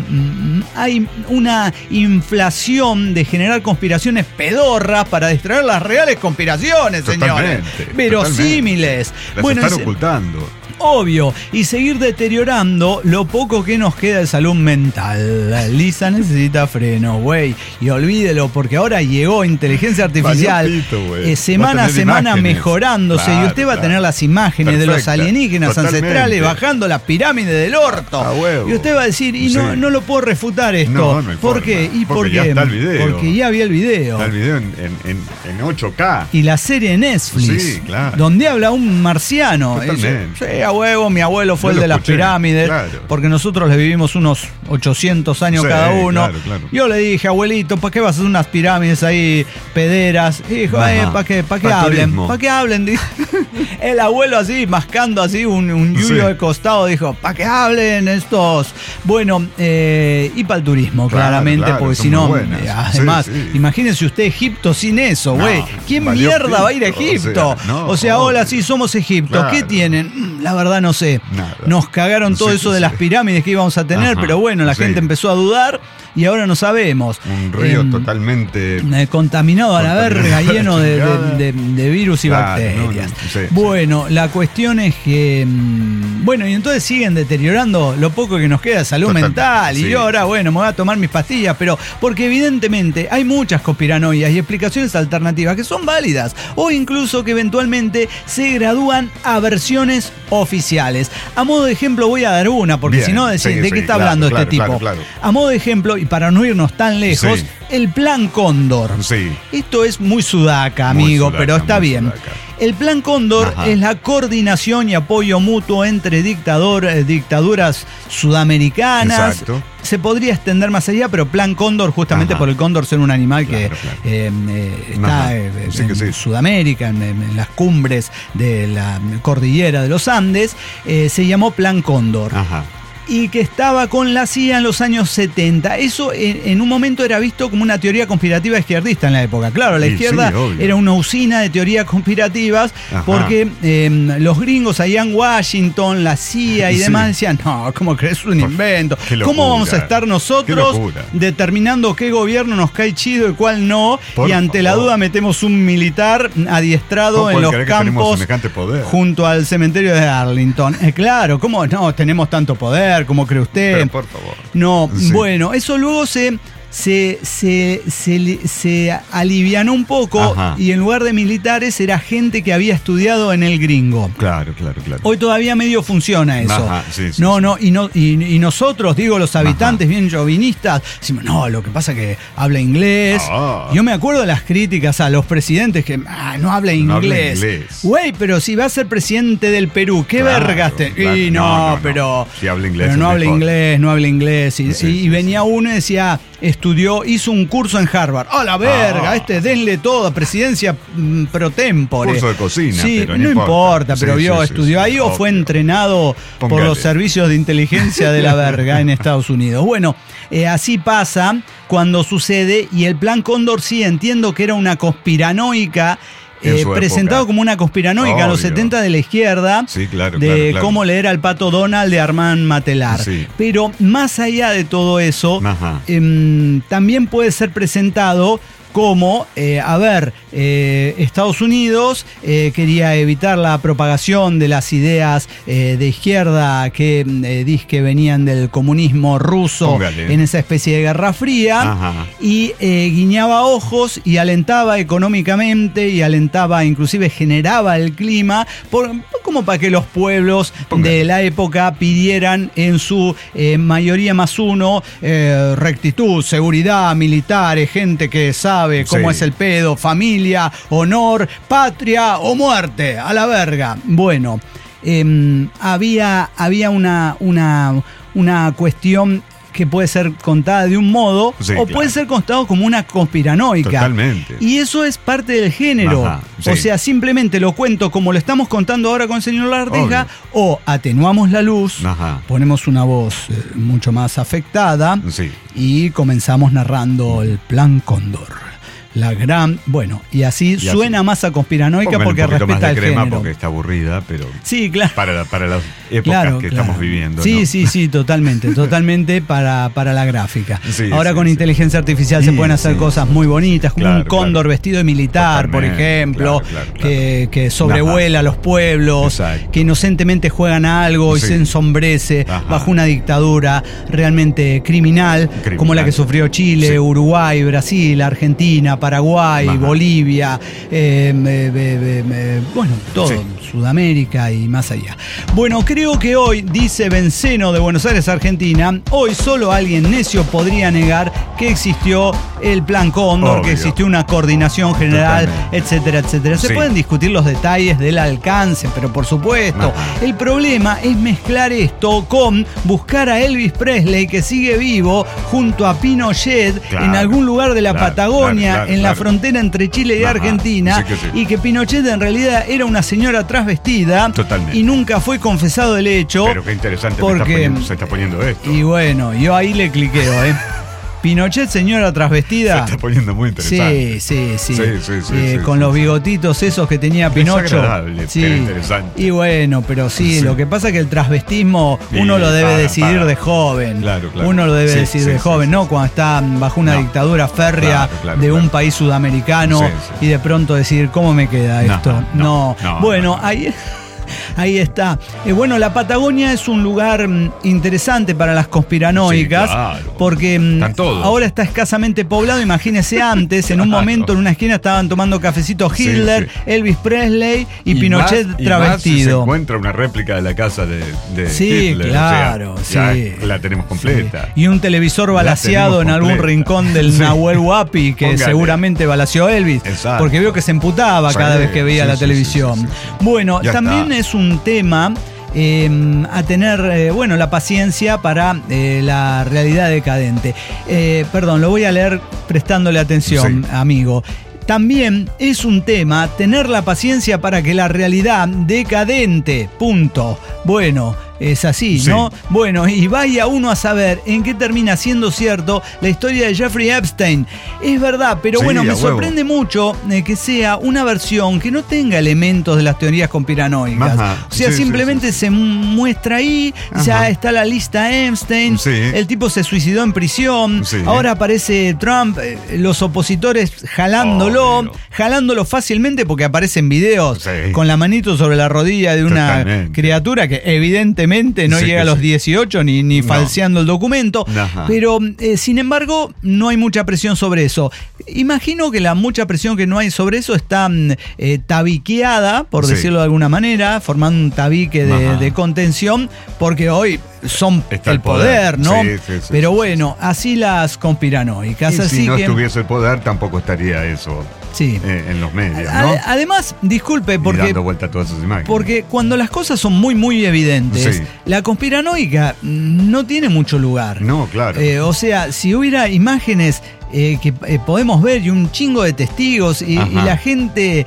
hay una inflación de generar conspiraciones pedorras para distraer las reales conspiraciones, señores. Verosímiles. Bueno, están ocultando. Obvio, y seguir deteriorando lo poco que nos queda de salud mental. Lisa necesita freno, güey. Y olvídelo, porque ahora llegó inteligencia artificial semana a semana mejorándose. Y usted va a tener las imágenes de los alienígenas ancestrales bajando las pirámides del orto. Y usted va a decir, y no lo puedo refutar esto. ¿Por qué? Porque ya está el video. Porque ya vi el video. Está el video en 8K. Y la serie de Netflix, donde habla un marciano. Totalmente. A huevo, mi abuelo fue el de las pirámides, porque nosotros le vivimos unos 800 años cada uno. Yo le dije, abuelito, ¿para qué vas a hacer unas pirámides ahí pederas? Y dijo, ¿para qué hablen? ¿Para qué hablen? El abuelo así, mascando así un yuyo de costado, dijo, ¿para qué hablen estos? Bueno, y para el turismo, claramente, porque si no, además, imagínense usted Egipto sin eso, güey. ¿Quién mierda va a ir a Egipto? O sea, hola, sí, somos Egipto. ¿Qué tienen? La verdad no sé. Nos cagaron todo eso de las pirámides que íbamos a tener, pero bueno, la gente empezó a dudar y ahora no sabemos. Un río totalmente contaminado a la verga, lleno de virus y bacterias. Bueno, la cuestión es que y entonces siguen deteriorando lo poco que nos queda de salud mental. Y yo ahora, me voy a tomar mis pastillas, pero porque evidentemente hay muchas conspiranoias y explicaciones alternativas que son válidas, o incluso que eventualmente se gradúan a versiones oficiales. A modo de ejemplo voy a dar una, porque si no decir, ¿de qué está hablando este tipo? A modo de ejemplo, y para no irnos tan lejos, el Plan Cóndor. Esto es muy sudaca, amigo, pero está bien. Sudaca. El Plan Cóndor es la coordinación y apoyo mutuo entre dictaduras sudamericanas. Exacto. Se podría extender más allá, pero Plan Cóndor, justamente por el cóndor ser un animal que está en Sudamérica, en las cumbres de la cordillera de los Andes, se llamó Plan Cóndor. y que estaba con la CIA en los años 70. Eso en un momento era visto como una teoría conspirativa izquierdista en la época. Claro, la izquierda era una usina de teorías conspirativas. Ajá. Porque los gringos allá en Washington, la CIA y demás decían, no, ¿cómo crees? Es un invento? ¿Cómo vamos a estar nosotros determinando qué gobierno nos cae chido y cuál no? Y ante la duda metemos un militar adiestrado en los campos junto al cementerio de Arlington. Claro, ¿cómo no tenemos tanto poder? ¿Cómo cree usted? Pero por favor. No, bueno, eso luego se alivianó un poco. Ajá. Y en lugar de militares era gente que había estudiado en el gringo. Claro. Hoy todavía medio funciona eso. Ajá, y nosotros, digo, los habitantes bien chauvinistas, decimos, no, lo que pasa es que habla inglés. Yo me acuerdo de las críticas a los presidentes que no habla inglés. Güey, pero si va a ser presidente del Perú, ¿qué vergas te...? Claro. Y pero... Si habla inglés, pero no habla inglés. Y venía uno y decía... hizo un curso en Harvard. ¡A la verga! Denle todo, presidencia pro tempore. Curso de cocina, sí, pero no importa, pero estudió ahí o fue entrenado por los servicios de inteligencia de la verga en Estados Unidos. Bueno, así pasa cuando sucede, y el Plan Cóndor sí entiendo que era una conspiranoica. Presentado como una conspiranoica a los 70 de la izquierda, de cómo leer al Pato Donald de Armand Matelar. Sí. Pero más allá de todo eso, también puede ser presentado como, Estados Unidos quería evitar la propagación de las ideas de izquierda que dizque venían del comunismo ruso. Póngale. En esa especie de guerra fría. Ajá. Y guiñaba ojos y alentaba económicamente y alentaba, inclusive generaba el clima como para que los pueblos de la época pidieran en su mayoría más uno rectitud, seguridad, militares, gente que sabe cómo es el pedo, familia, honor, patria o muerte, a la verga. Bueno, había una cuestión que puede ser contada de un modo puede ser contado como una conspiranoica. Totalmente. Y eso es parte del género. Ajá, o sea, simplemente lo cuento como lo estamos contando ahora con el señor Lardeja, o atenuamos la luz, ponemos una voz mucho más afectada y comenzamos narrando el Plan Cóndor. La gran... Bueno, y así suena más a conspiranoica porque respeta el género. Porque está aburrida, pero... Sí, claro. Para las épocas que estamos viviendo. Sí, ¿no? sí, totalmente para la gráfica. Ahora con inteligencia artificial se pueden hacer cosas muy bonitas, como un cóndor vestido de militar, por ejemplo, que sobrevuela a los pueblos, que inocentemente juegan a algo y se ensombrece bajo una dictadura realmente criminal, como la que sufrió Chile, Uruguay, Brasil, Argentina, Paraguay, Bolivia, todo, Sudamérica y más allá. Bueno, creo que hoy, dice Benceno de Buenos Aires, Argentina, hoy solo alguien necio podría negar que existió el Plan Cóndor, que existió una coordinación general, etcétera, etcétera. Se pueden discutir los detalles del alcance, pero por supuesto, el problema es mezclar esto con buscar a Elvis Presley, que sigue vivo, junto a Pinochet, en algún lugar de la Patagonia, en la frontera entre Chile y Argentina, y que Pinochet en realidad era una señora trasvestida y nunca fue confesado el hecho. Pero qué interesante porque se está poniendo esto. Y bueno, yo ahí le cliqueo, Pinochet, señora trasvestida. Se está poniendo muy interesante. Sí, con los bigotitos esos que tenía Pinocho. Es agradable, pero interesante. Y bueno, pero lo que pasa es que el trasvestismo uno lo debe decidir de joven. Claro. Uno lo debe decidir de joven, no cuando está bajo una dictadura férrea de un país sudamericano y de pronto decir, ¿cómo me queda esto? No. Bueno, ahí está. Bueno, la Patagonia es un lugar interesante para las conspiranoicas, porque ahora está escasamente poblado. Imagínese antes, en un momento en una esquina estaban tomando cafecito Hitler, Elvis Presley y Pinochet travestido. Más si se encuentra una réplica de la casa de Hitler. Claro, ya la tenemos completa. Y un televisor balaceado en algún rincón del Nahuel Huapi, que seguramente balaceó Elvis, porque vio que se emputaba cada vez que veía la televisión. Bueno, también es un tema a tener, la paciencia para la realidad decadente. Lo voy a leer prestándole atención, amigo. También es un tema tener la paciencia para que la realidad decadente, punto. Bueno, es así, Sí. ¿no? Bueno, y vaya uno a saber en qué termina siendo cierto la historia de Jeffrey Epstein. Es verdad, pero Sí, bueno, me a huevo. sorprende mucho que sea una versión que no tenga elementos de las teorías conspiranoicas. Ajá. O sea, Sí, simplemente se muestra ahí, ya Ajá. está la lista Epstein, Sí. el tipo se suicidó en prisión, Sí. ahora aparece Trump, los opositores Obvio. jalándolo fácilmente porque aparecen videos Sí. con la manito sobre la rodilla de una Totalmente. criatura que evidentemente no Sí, llega que a los sí. 18 ni No. falseando el documento, Ajá. pero sin embargo no hay mucha presión sobre eso. Imagino que la mucha presión que no hay sobre eso está tabiqueada, por Sí. decirlo de alguna manera, formando un tabique Ajá. de contención, porque hoy son Está el el poder. ¿no? Sí, sí, sí, pero sí, bueno, así las conspiranoicas. Y así si no que, estuviese el poder, tampoco estaría eso sí. en los medios, ¿no? Además, disculpe, Y porque dando vuelta a todas esas imágenes. porque cuando las cosas son muy, muy evidentes, Sí. la conspiranoica no tiene mucho lugar. No, claro. O sea, si hubiera imágenes que podemos ver y un chingo de testigos y Ajá. la gente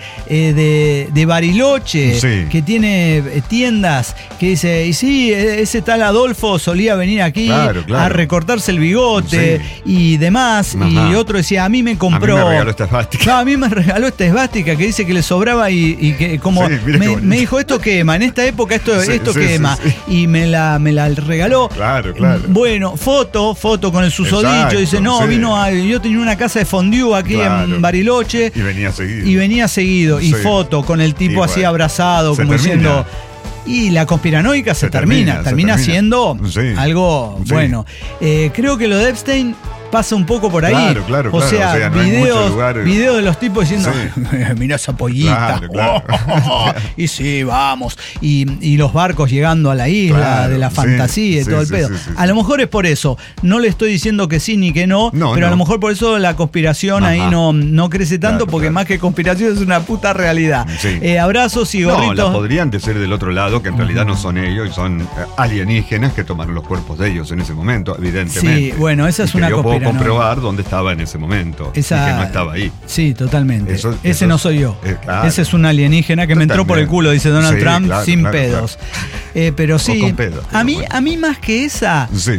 de Bariloche Sí. que tiene tiendas que dice, y sí, ese tal Adolfo solía venir aquí Claro, claro. a recortarse el bigote Sí. y demás, Ajá. y otro decía, a mí me compró... A mí me regaló esta esvástica. No, a mí me regaló esta esvástica que dice que le sobraba y que como Sí, mira qué bonito. me dijo esto quema, en esta época esto Sí, sí, quema sí, sí. y me la regaló. Claro, claro. Bueno, foto con el susodicho, Exacto, dice, no, sí. yo tenía una casa de fondue aquí Claro. en Bariloche Y venía seguido. y venía seguido y Sí. foto con el tipo Y así bueno, abrazado, se como termina. diciendo... Y la conspiranoica se termina termina. siendo Sí. algo Sí. bueno. Creo que lo de Epstein pasa un poco por ahí. Claro, o sea, o sea, no hay mucho videos, lugar. videos de los tipos diciendo, Sí. mirá esa pollita. Claro, claro. Y sí, vamos. Y los barcos llegando a la isla Claro, de la sí, fantasía y sí, todo el sí, pedo. sí, sí, A lo mejor es por eso. No le estoy diciendo que sí ni que no, No, pero a no. lo mejor por eso la conspiración ahí Ajá. no crece tanto, Claro, porque claro. más que conspiración es una puta realidad. Sí. Abrazos y No, gorritos. la podrían decir del otro lado, que en realidad no son ellos, y son alienígenas que tomaron los cuerpos de ellos en ese momento, evidentemente. Sí, bueno, esa es Y que una yo puedo conspiranoia. comprobar dónde estaba en ese momento. Y que no estaba ahí. Sí, totalmente. Eso- Ese eso no es- soy yo. claro. Ese es un alienígena que me entró por el culo, dice Donald Sí, Trump, claro, sin claro, pedos. Pero sí, con pedos, pero a mí, bueno. a mí más que esa, Sí.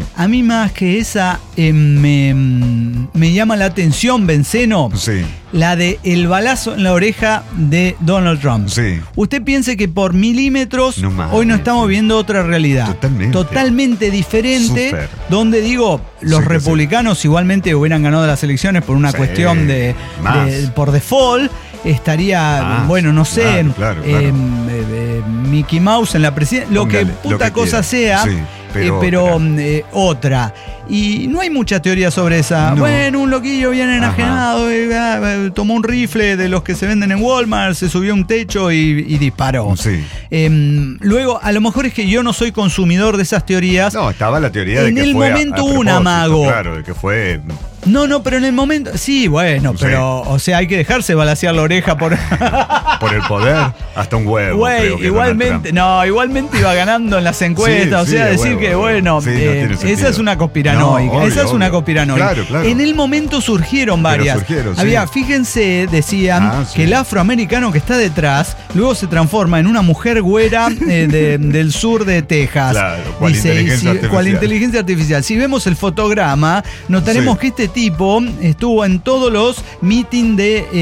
me llama la atención, Benceno, Sí. la de el balazo en la oreja de Donald Trump. Sí. Usted piense que por milímetros No mames, hoy no estamos sí. viendo otra realidad. Totalmente. Diferente, Súper. donde digo, los Sí, que republicanos igualmente hubieran ganado las elecciones por una Sí, cuestión de más. por default. Estaría, Más, bueno, no sé, claro, claro. Mickey Mouse en la presidencia, lo que Póngale, puta lo que cosa quiera. sea, Sí, pero otra. Y no hay mucha teoría sobre esa. No. Bueno, un loquillo bien enajenado, tomó un rifle de los que se venden en Walmart, se subió a un techo y disparó. Sí. Luego, a lo mejor es que yo no soy consumidor de esas teorías. No, estaba la teoría de En que el fue momento a un propósito, amago. Claro, de que fue... No, pero en el momento. Sí, bueno, Sí. pero. O sea, hay que dejarse balasear la oreja por. por el poder hasta un huevo. Güey, creo que igualmente. Donald No, igualmente iba ganando en las encuestas. Sí, o sea, sí, decir huevo, que, huevo. bueno, Sí, no tiene sentido. esa es una conspiranoica. No, obvio, esa es una obvio. conspiranoica. Claro, claro. En el momento surgieron Pero varias. surgieron, sí. Había, fíjense, decían Sí. que el afroamericano que está detrás luego se transforma en una mujer güera del sur de Texas. Claro, cual Dice, inteligencia cual artificial. inteligencia artificial. Si vemos el fotograma, notaremos Sí. que este tipo estuvo en todos los meetings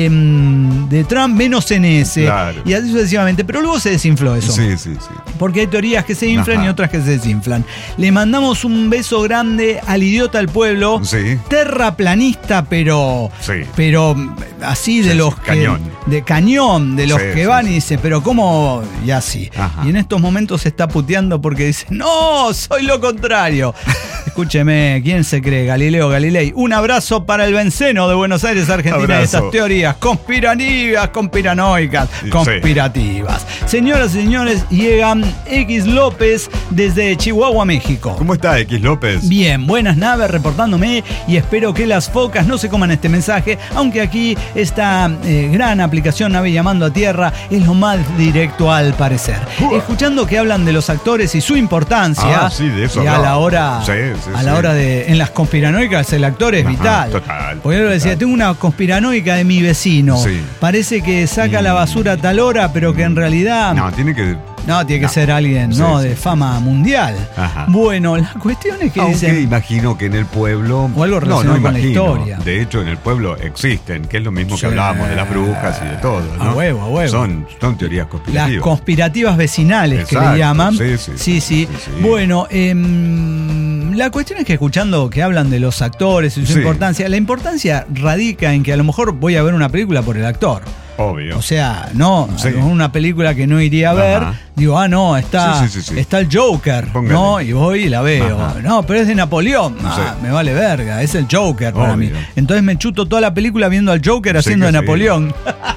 de Trump, menos en ese. Claro. Y así sucesivamente. Pero luego se desinfló eso. Sí, sí, sí. Porque hay teorías que se inflan Ajá. y otras que se desinflan. Le mandamos un beso grande al idiota del pueblo. Sí. Terraplanista, pero. Sí. Pero así de Sí, los sí, que. cañón. De cañón, de los Sí, que sí, van sí. y dice, pero ¿cómo? Y así. Ajá. Y en estos momentos se está puteando porque dice, no, soy lo contrario. Escúcheme, ¿quién se cree? Galileo Galilei. Un abrazo para el Benceno de Buenos Aires, Argentina. Abrazo. Estas teorías conspirativas, conspiranoicas, Sí. conspirativas. Señoras y señores, llegan X López desde Chihuahua, México. ¿Cómo está X López? Bien, buenas naves reportándome y espero que las focas no se coman este mensaje, aunque aquí esta gran aplicación Nave Llamando a Tierra es lo más directo al parecer. Escuchando que hablan de los actores y su importancia, Sí, de eso y a hablaba. la hora, Sí, a la sí. hora de, en las conspiranoicas el actor es Ajá, vital. total, Porque yo le decía, total. tengo una conspiranoica de mi vecino, Sí. parece que saca la basura a tal hora, pero que en realidad... No, tiene que No, tiene que ser alguien, de fama mundial. Ajá. Bueno, la cuestión es que Aunque dicen... imagino que en el pueblo... O algo relacionado con la historia. De hecho, en el pueblo existen, que es lo mismo que hablábamos de las brujas y de todo, ¿no? A huevo. Son teorías conspirativas. Las conspirativas vecinales. Exacto, que le llaman. Sí. Bueno, la cuestión es que escuchando que hablan de los actores y su importancia, la importancia radica en que a lo mejor voy a ver una película por el actor. Obvio. O sea, no, una película que no iría a ver, digo, está el Joker, Póngale. ¿no? Y voy y la veo. Ajá. No, pero es de Napoleón. Me vale verga, es el Joker para mí. Entonces me chuto toda la película viendo al Joker haciendo de Napoleón.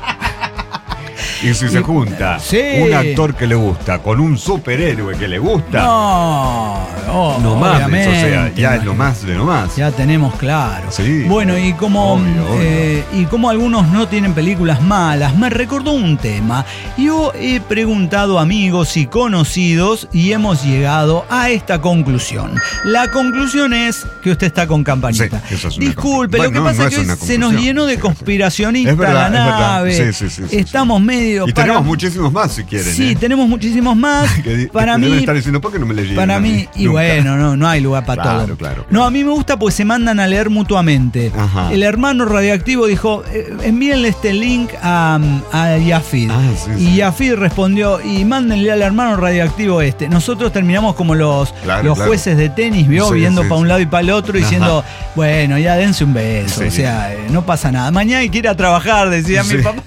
Y si se junta un actor que le gusta con un superhéroe que le gusta, no mames, o sea, ya es lo más de lo más. Ya tenemos claro. Sí, bueno, y como algunos no tienen películas malas, me recordó un tema. Yo he preguntado a amigos y conocidos y hemos llegado a esta conclusión. La conclusión es que usted está con campanita. Sí, eso es una Disculpe, lo que pasa es que hoy se nos llenó de conspiracionistas la nave. Estamos medio... Y tenemos muchísimos más si quieren. Sí, tenemos muchísimos más. Para mí. Estar diciendo, ¿por qué no me leyeron? Para mí, y bueno, no hay lugar para todo. Claro. No, a mí me gusta pues se mandan a leer mutuamente. Ajá. El hermano radioactivo dijo, envíenle este link a Yafid. Y Yafid respondió, y mándenle al hermano radioactivo este. Nosotros terminamos como los jueces de tenis, viendo para un lado y para el otro, diciendo, bueno, ya dense un beso. O sea, no pasa nada. Mañana hay que ir a trabajar, decía mi papá.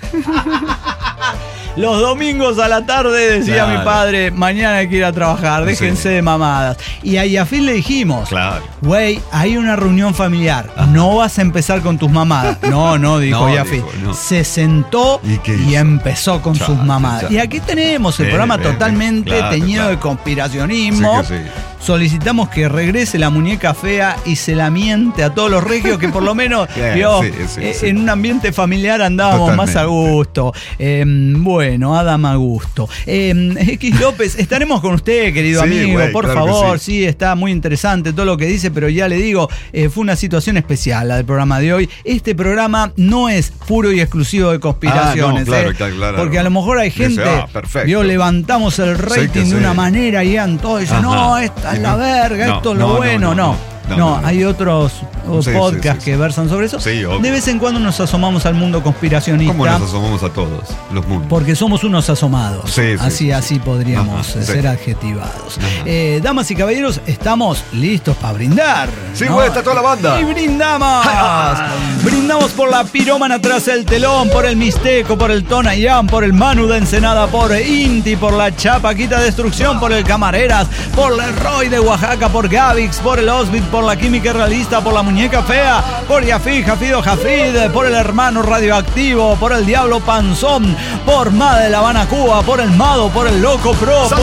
Los domingos a la tarde, decía mi padre, mañana hay que ir a trabajar, déjense de mamadas. Y a Yafid le dijimos, güey, hay una reunión familiar, no vas a empezar con tus mamadas. No, dijo Yafid. Se sentó y empezó con sus mamadas. Y aquí tenemos el programa totalmente teñido de conspiracionismo. Solicitamos que regrese la muñeca fea y se la miente a todos los regios que por lo menos en un ambiente familiar andábamos más a gusto. Bueno, Adam a gusto. X López, estaremos con usted, querido amigo, por favor. Sí, está muy interesante todo lo que dice, pero ya le digo, fue una situación especial la del programa de hoy. Este programa no es puro y exclusivo de conspiraciones. Claro. Porque a lo mejor hay gente, levantamos el rating de una manera y todos dicen, no, esta es la verga, esto es lo bueno. No, hay otros podcasts que versan sobre eso. De vez en cuando nos asomamos al mundo conspiracionista. ¿Cómo nos asomamos a todos los mundos? Porque somos unos asomados. Así podríamos ser adjetivados. Damas y caballeros, estamos listos para brindar. Sí, güey, está toda la banda. Y brindamos. Brindamos por la pirómana tras el telón, por el Mixteco, por el Tonayán, por el Manu de Ensenada, por Inti, por la Chapaquita Destrucción, por el Camareras, por el Roy de Oaxaca, por Gavix, por el Osbit, por la Química Realista, por la Muñeca Fea, por Yafid, Jafid, por el hermano radioactivo, por el Diablo Panzón, por Made de La Habana, Cuba, por el Mado, por el Loco Pro, por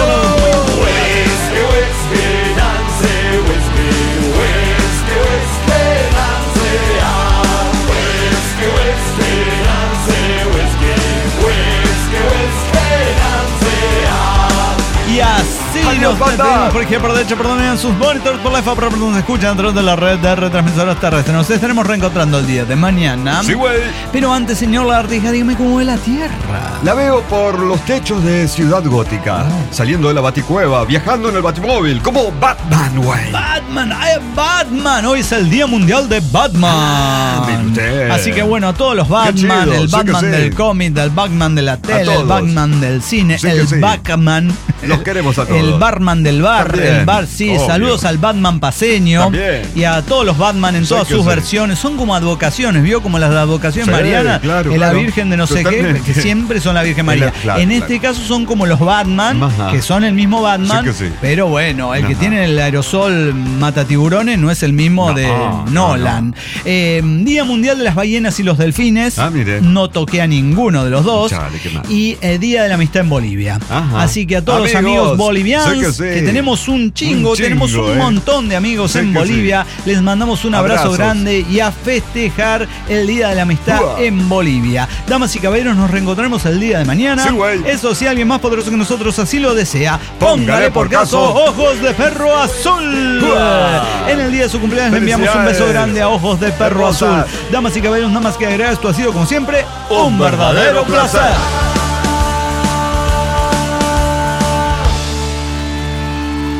y así nos despedimos por izquierda, por derecha, perdón, sus monitores por la FA, por donde se escuchan a través de la red de retransmisoras terrestres. Nos estaremos reencontrando el día de mañana. Sí, güey. Pero antes, señor Lagartija, dígame cómo ve la Tierra. La veo por los techos de Ciudad Gótica, saliendo de la Baticueva, viajando en el Batimóvil, como Batman, güey. Batman. Hoy es el Día Mundial de Batman. Así que bueno, a todos los Batman, el Batman del cómic, el Batman de la tele, el Batman del cine, el Batman. Los queremos a todos. El barman del bar, también, el bar, sí. Obvio. Saludos al Batman paseño. También. Y a todos los Batman en todas sus versiones. Son como advocaciones, ¿vio? Como las advocaciones marianas. La Virgen de no sé qué, que siempre son la Virgen María. En este caso son como los Batman, que son el mismo Batman. Pero bueno, el que tiene el aerosol matatiburones no es el mismo de Nolan. Día Mundial de las Ballenas y los Delfines. No toqué a ninguno de los dos. Y Día de la Amistad en Bolivia. Así que a todos los amigos bolivianos, que tenemos un chingo, tenemos un montón de amigos en Bolivia, les mandamos un abrazo grande y a festejar el Día de la Amistad en Bolivia. Damas y caballeros, nos reencontraremos el día de mañana. Eso, si alguien más poderoso que nosotros así lo desea, póngale por caso Ojos de Perro Azul. En el día de su cumpleaños le enviamos un beso grande a Ojos de Perro Azul. Damas y caballeros, nada más que agregar, esto ha sido como siempre un verdadero placer.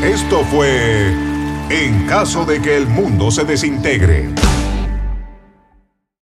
Esto fue En caso de que el mundo se desintegre.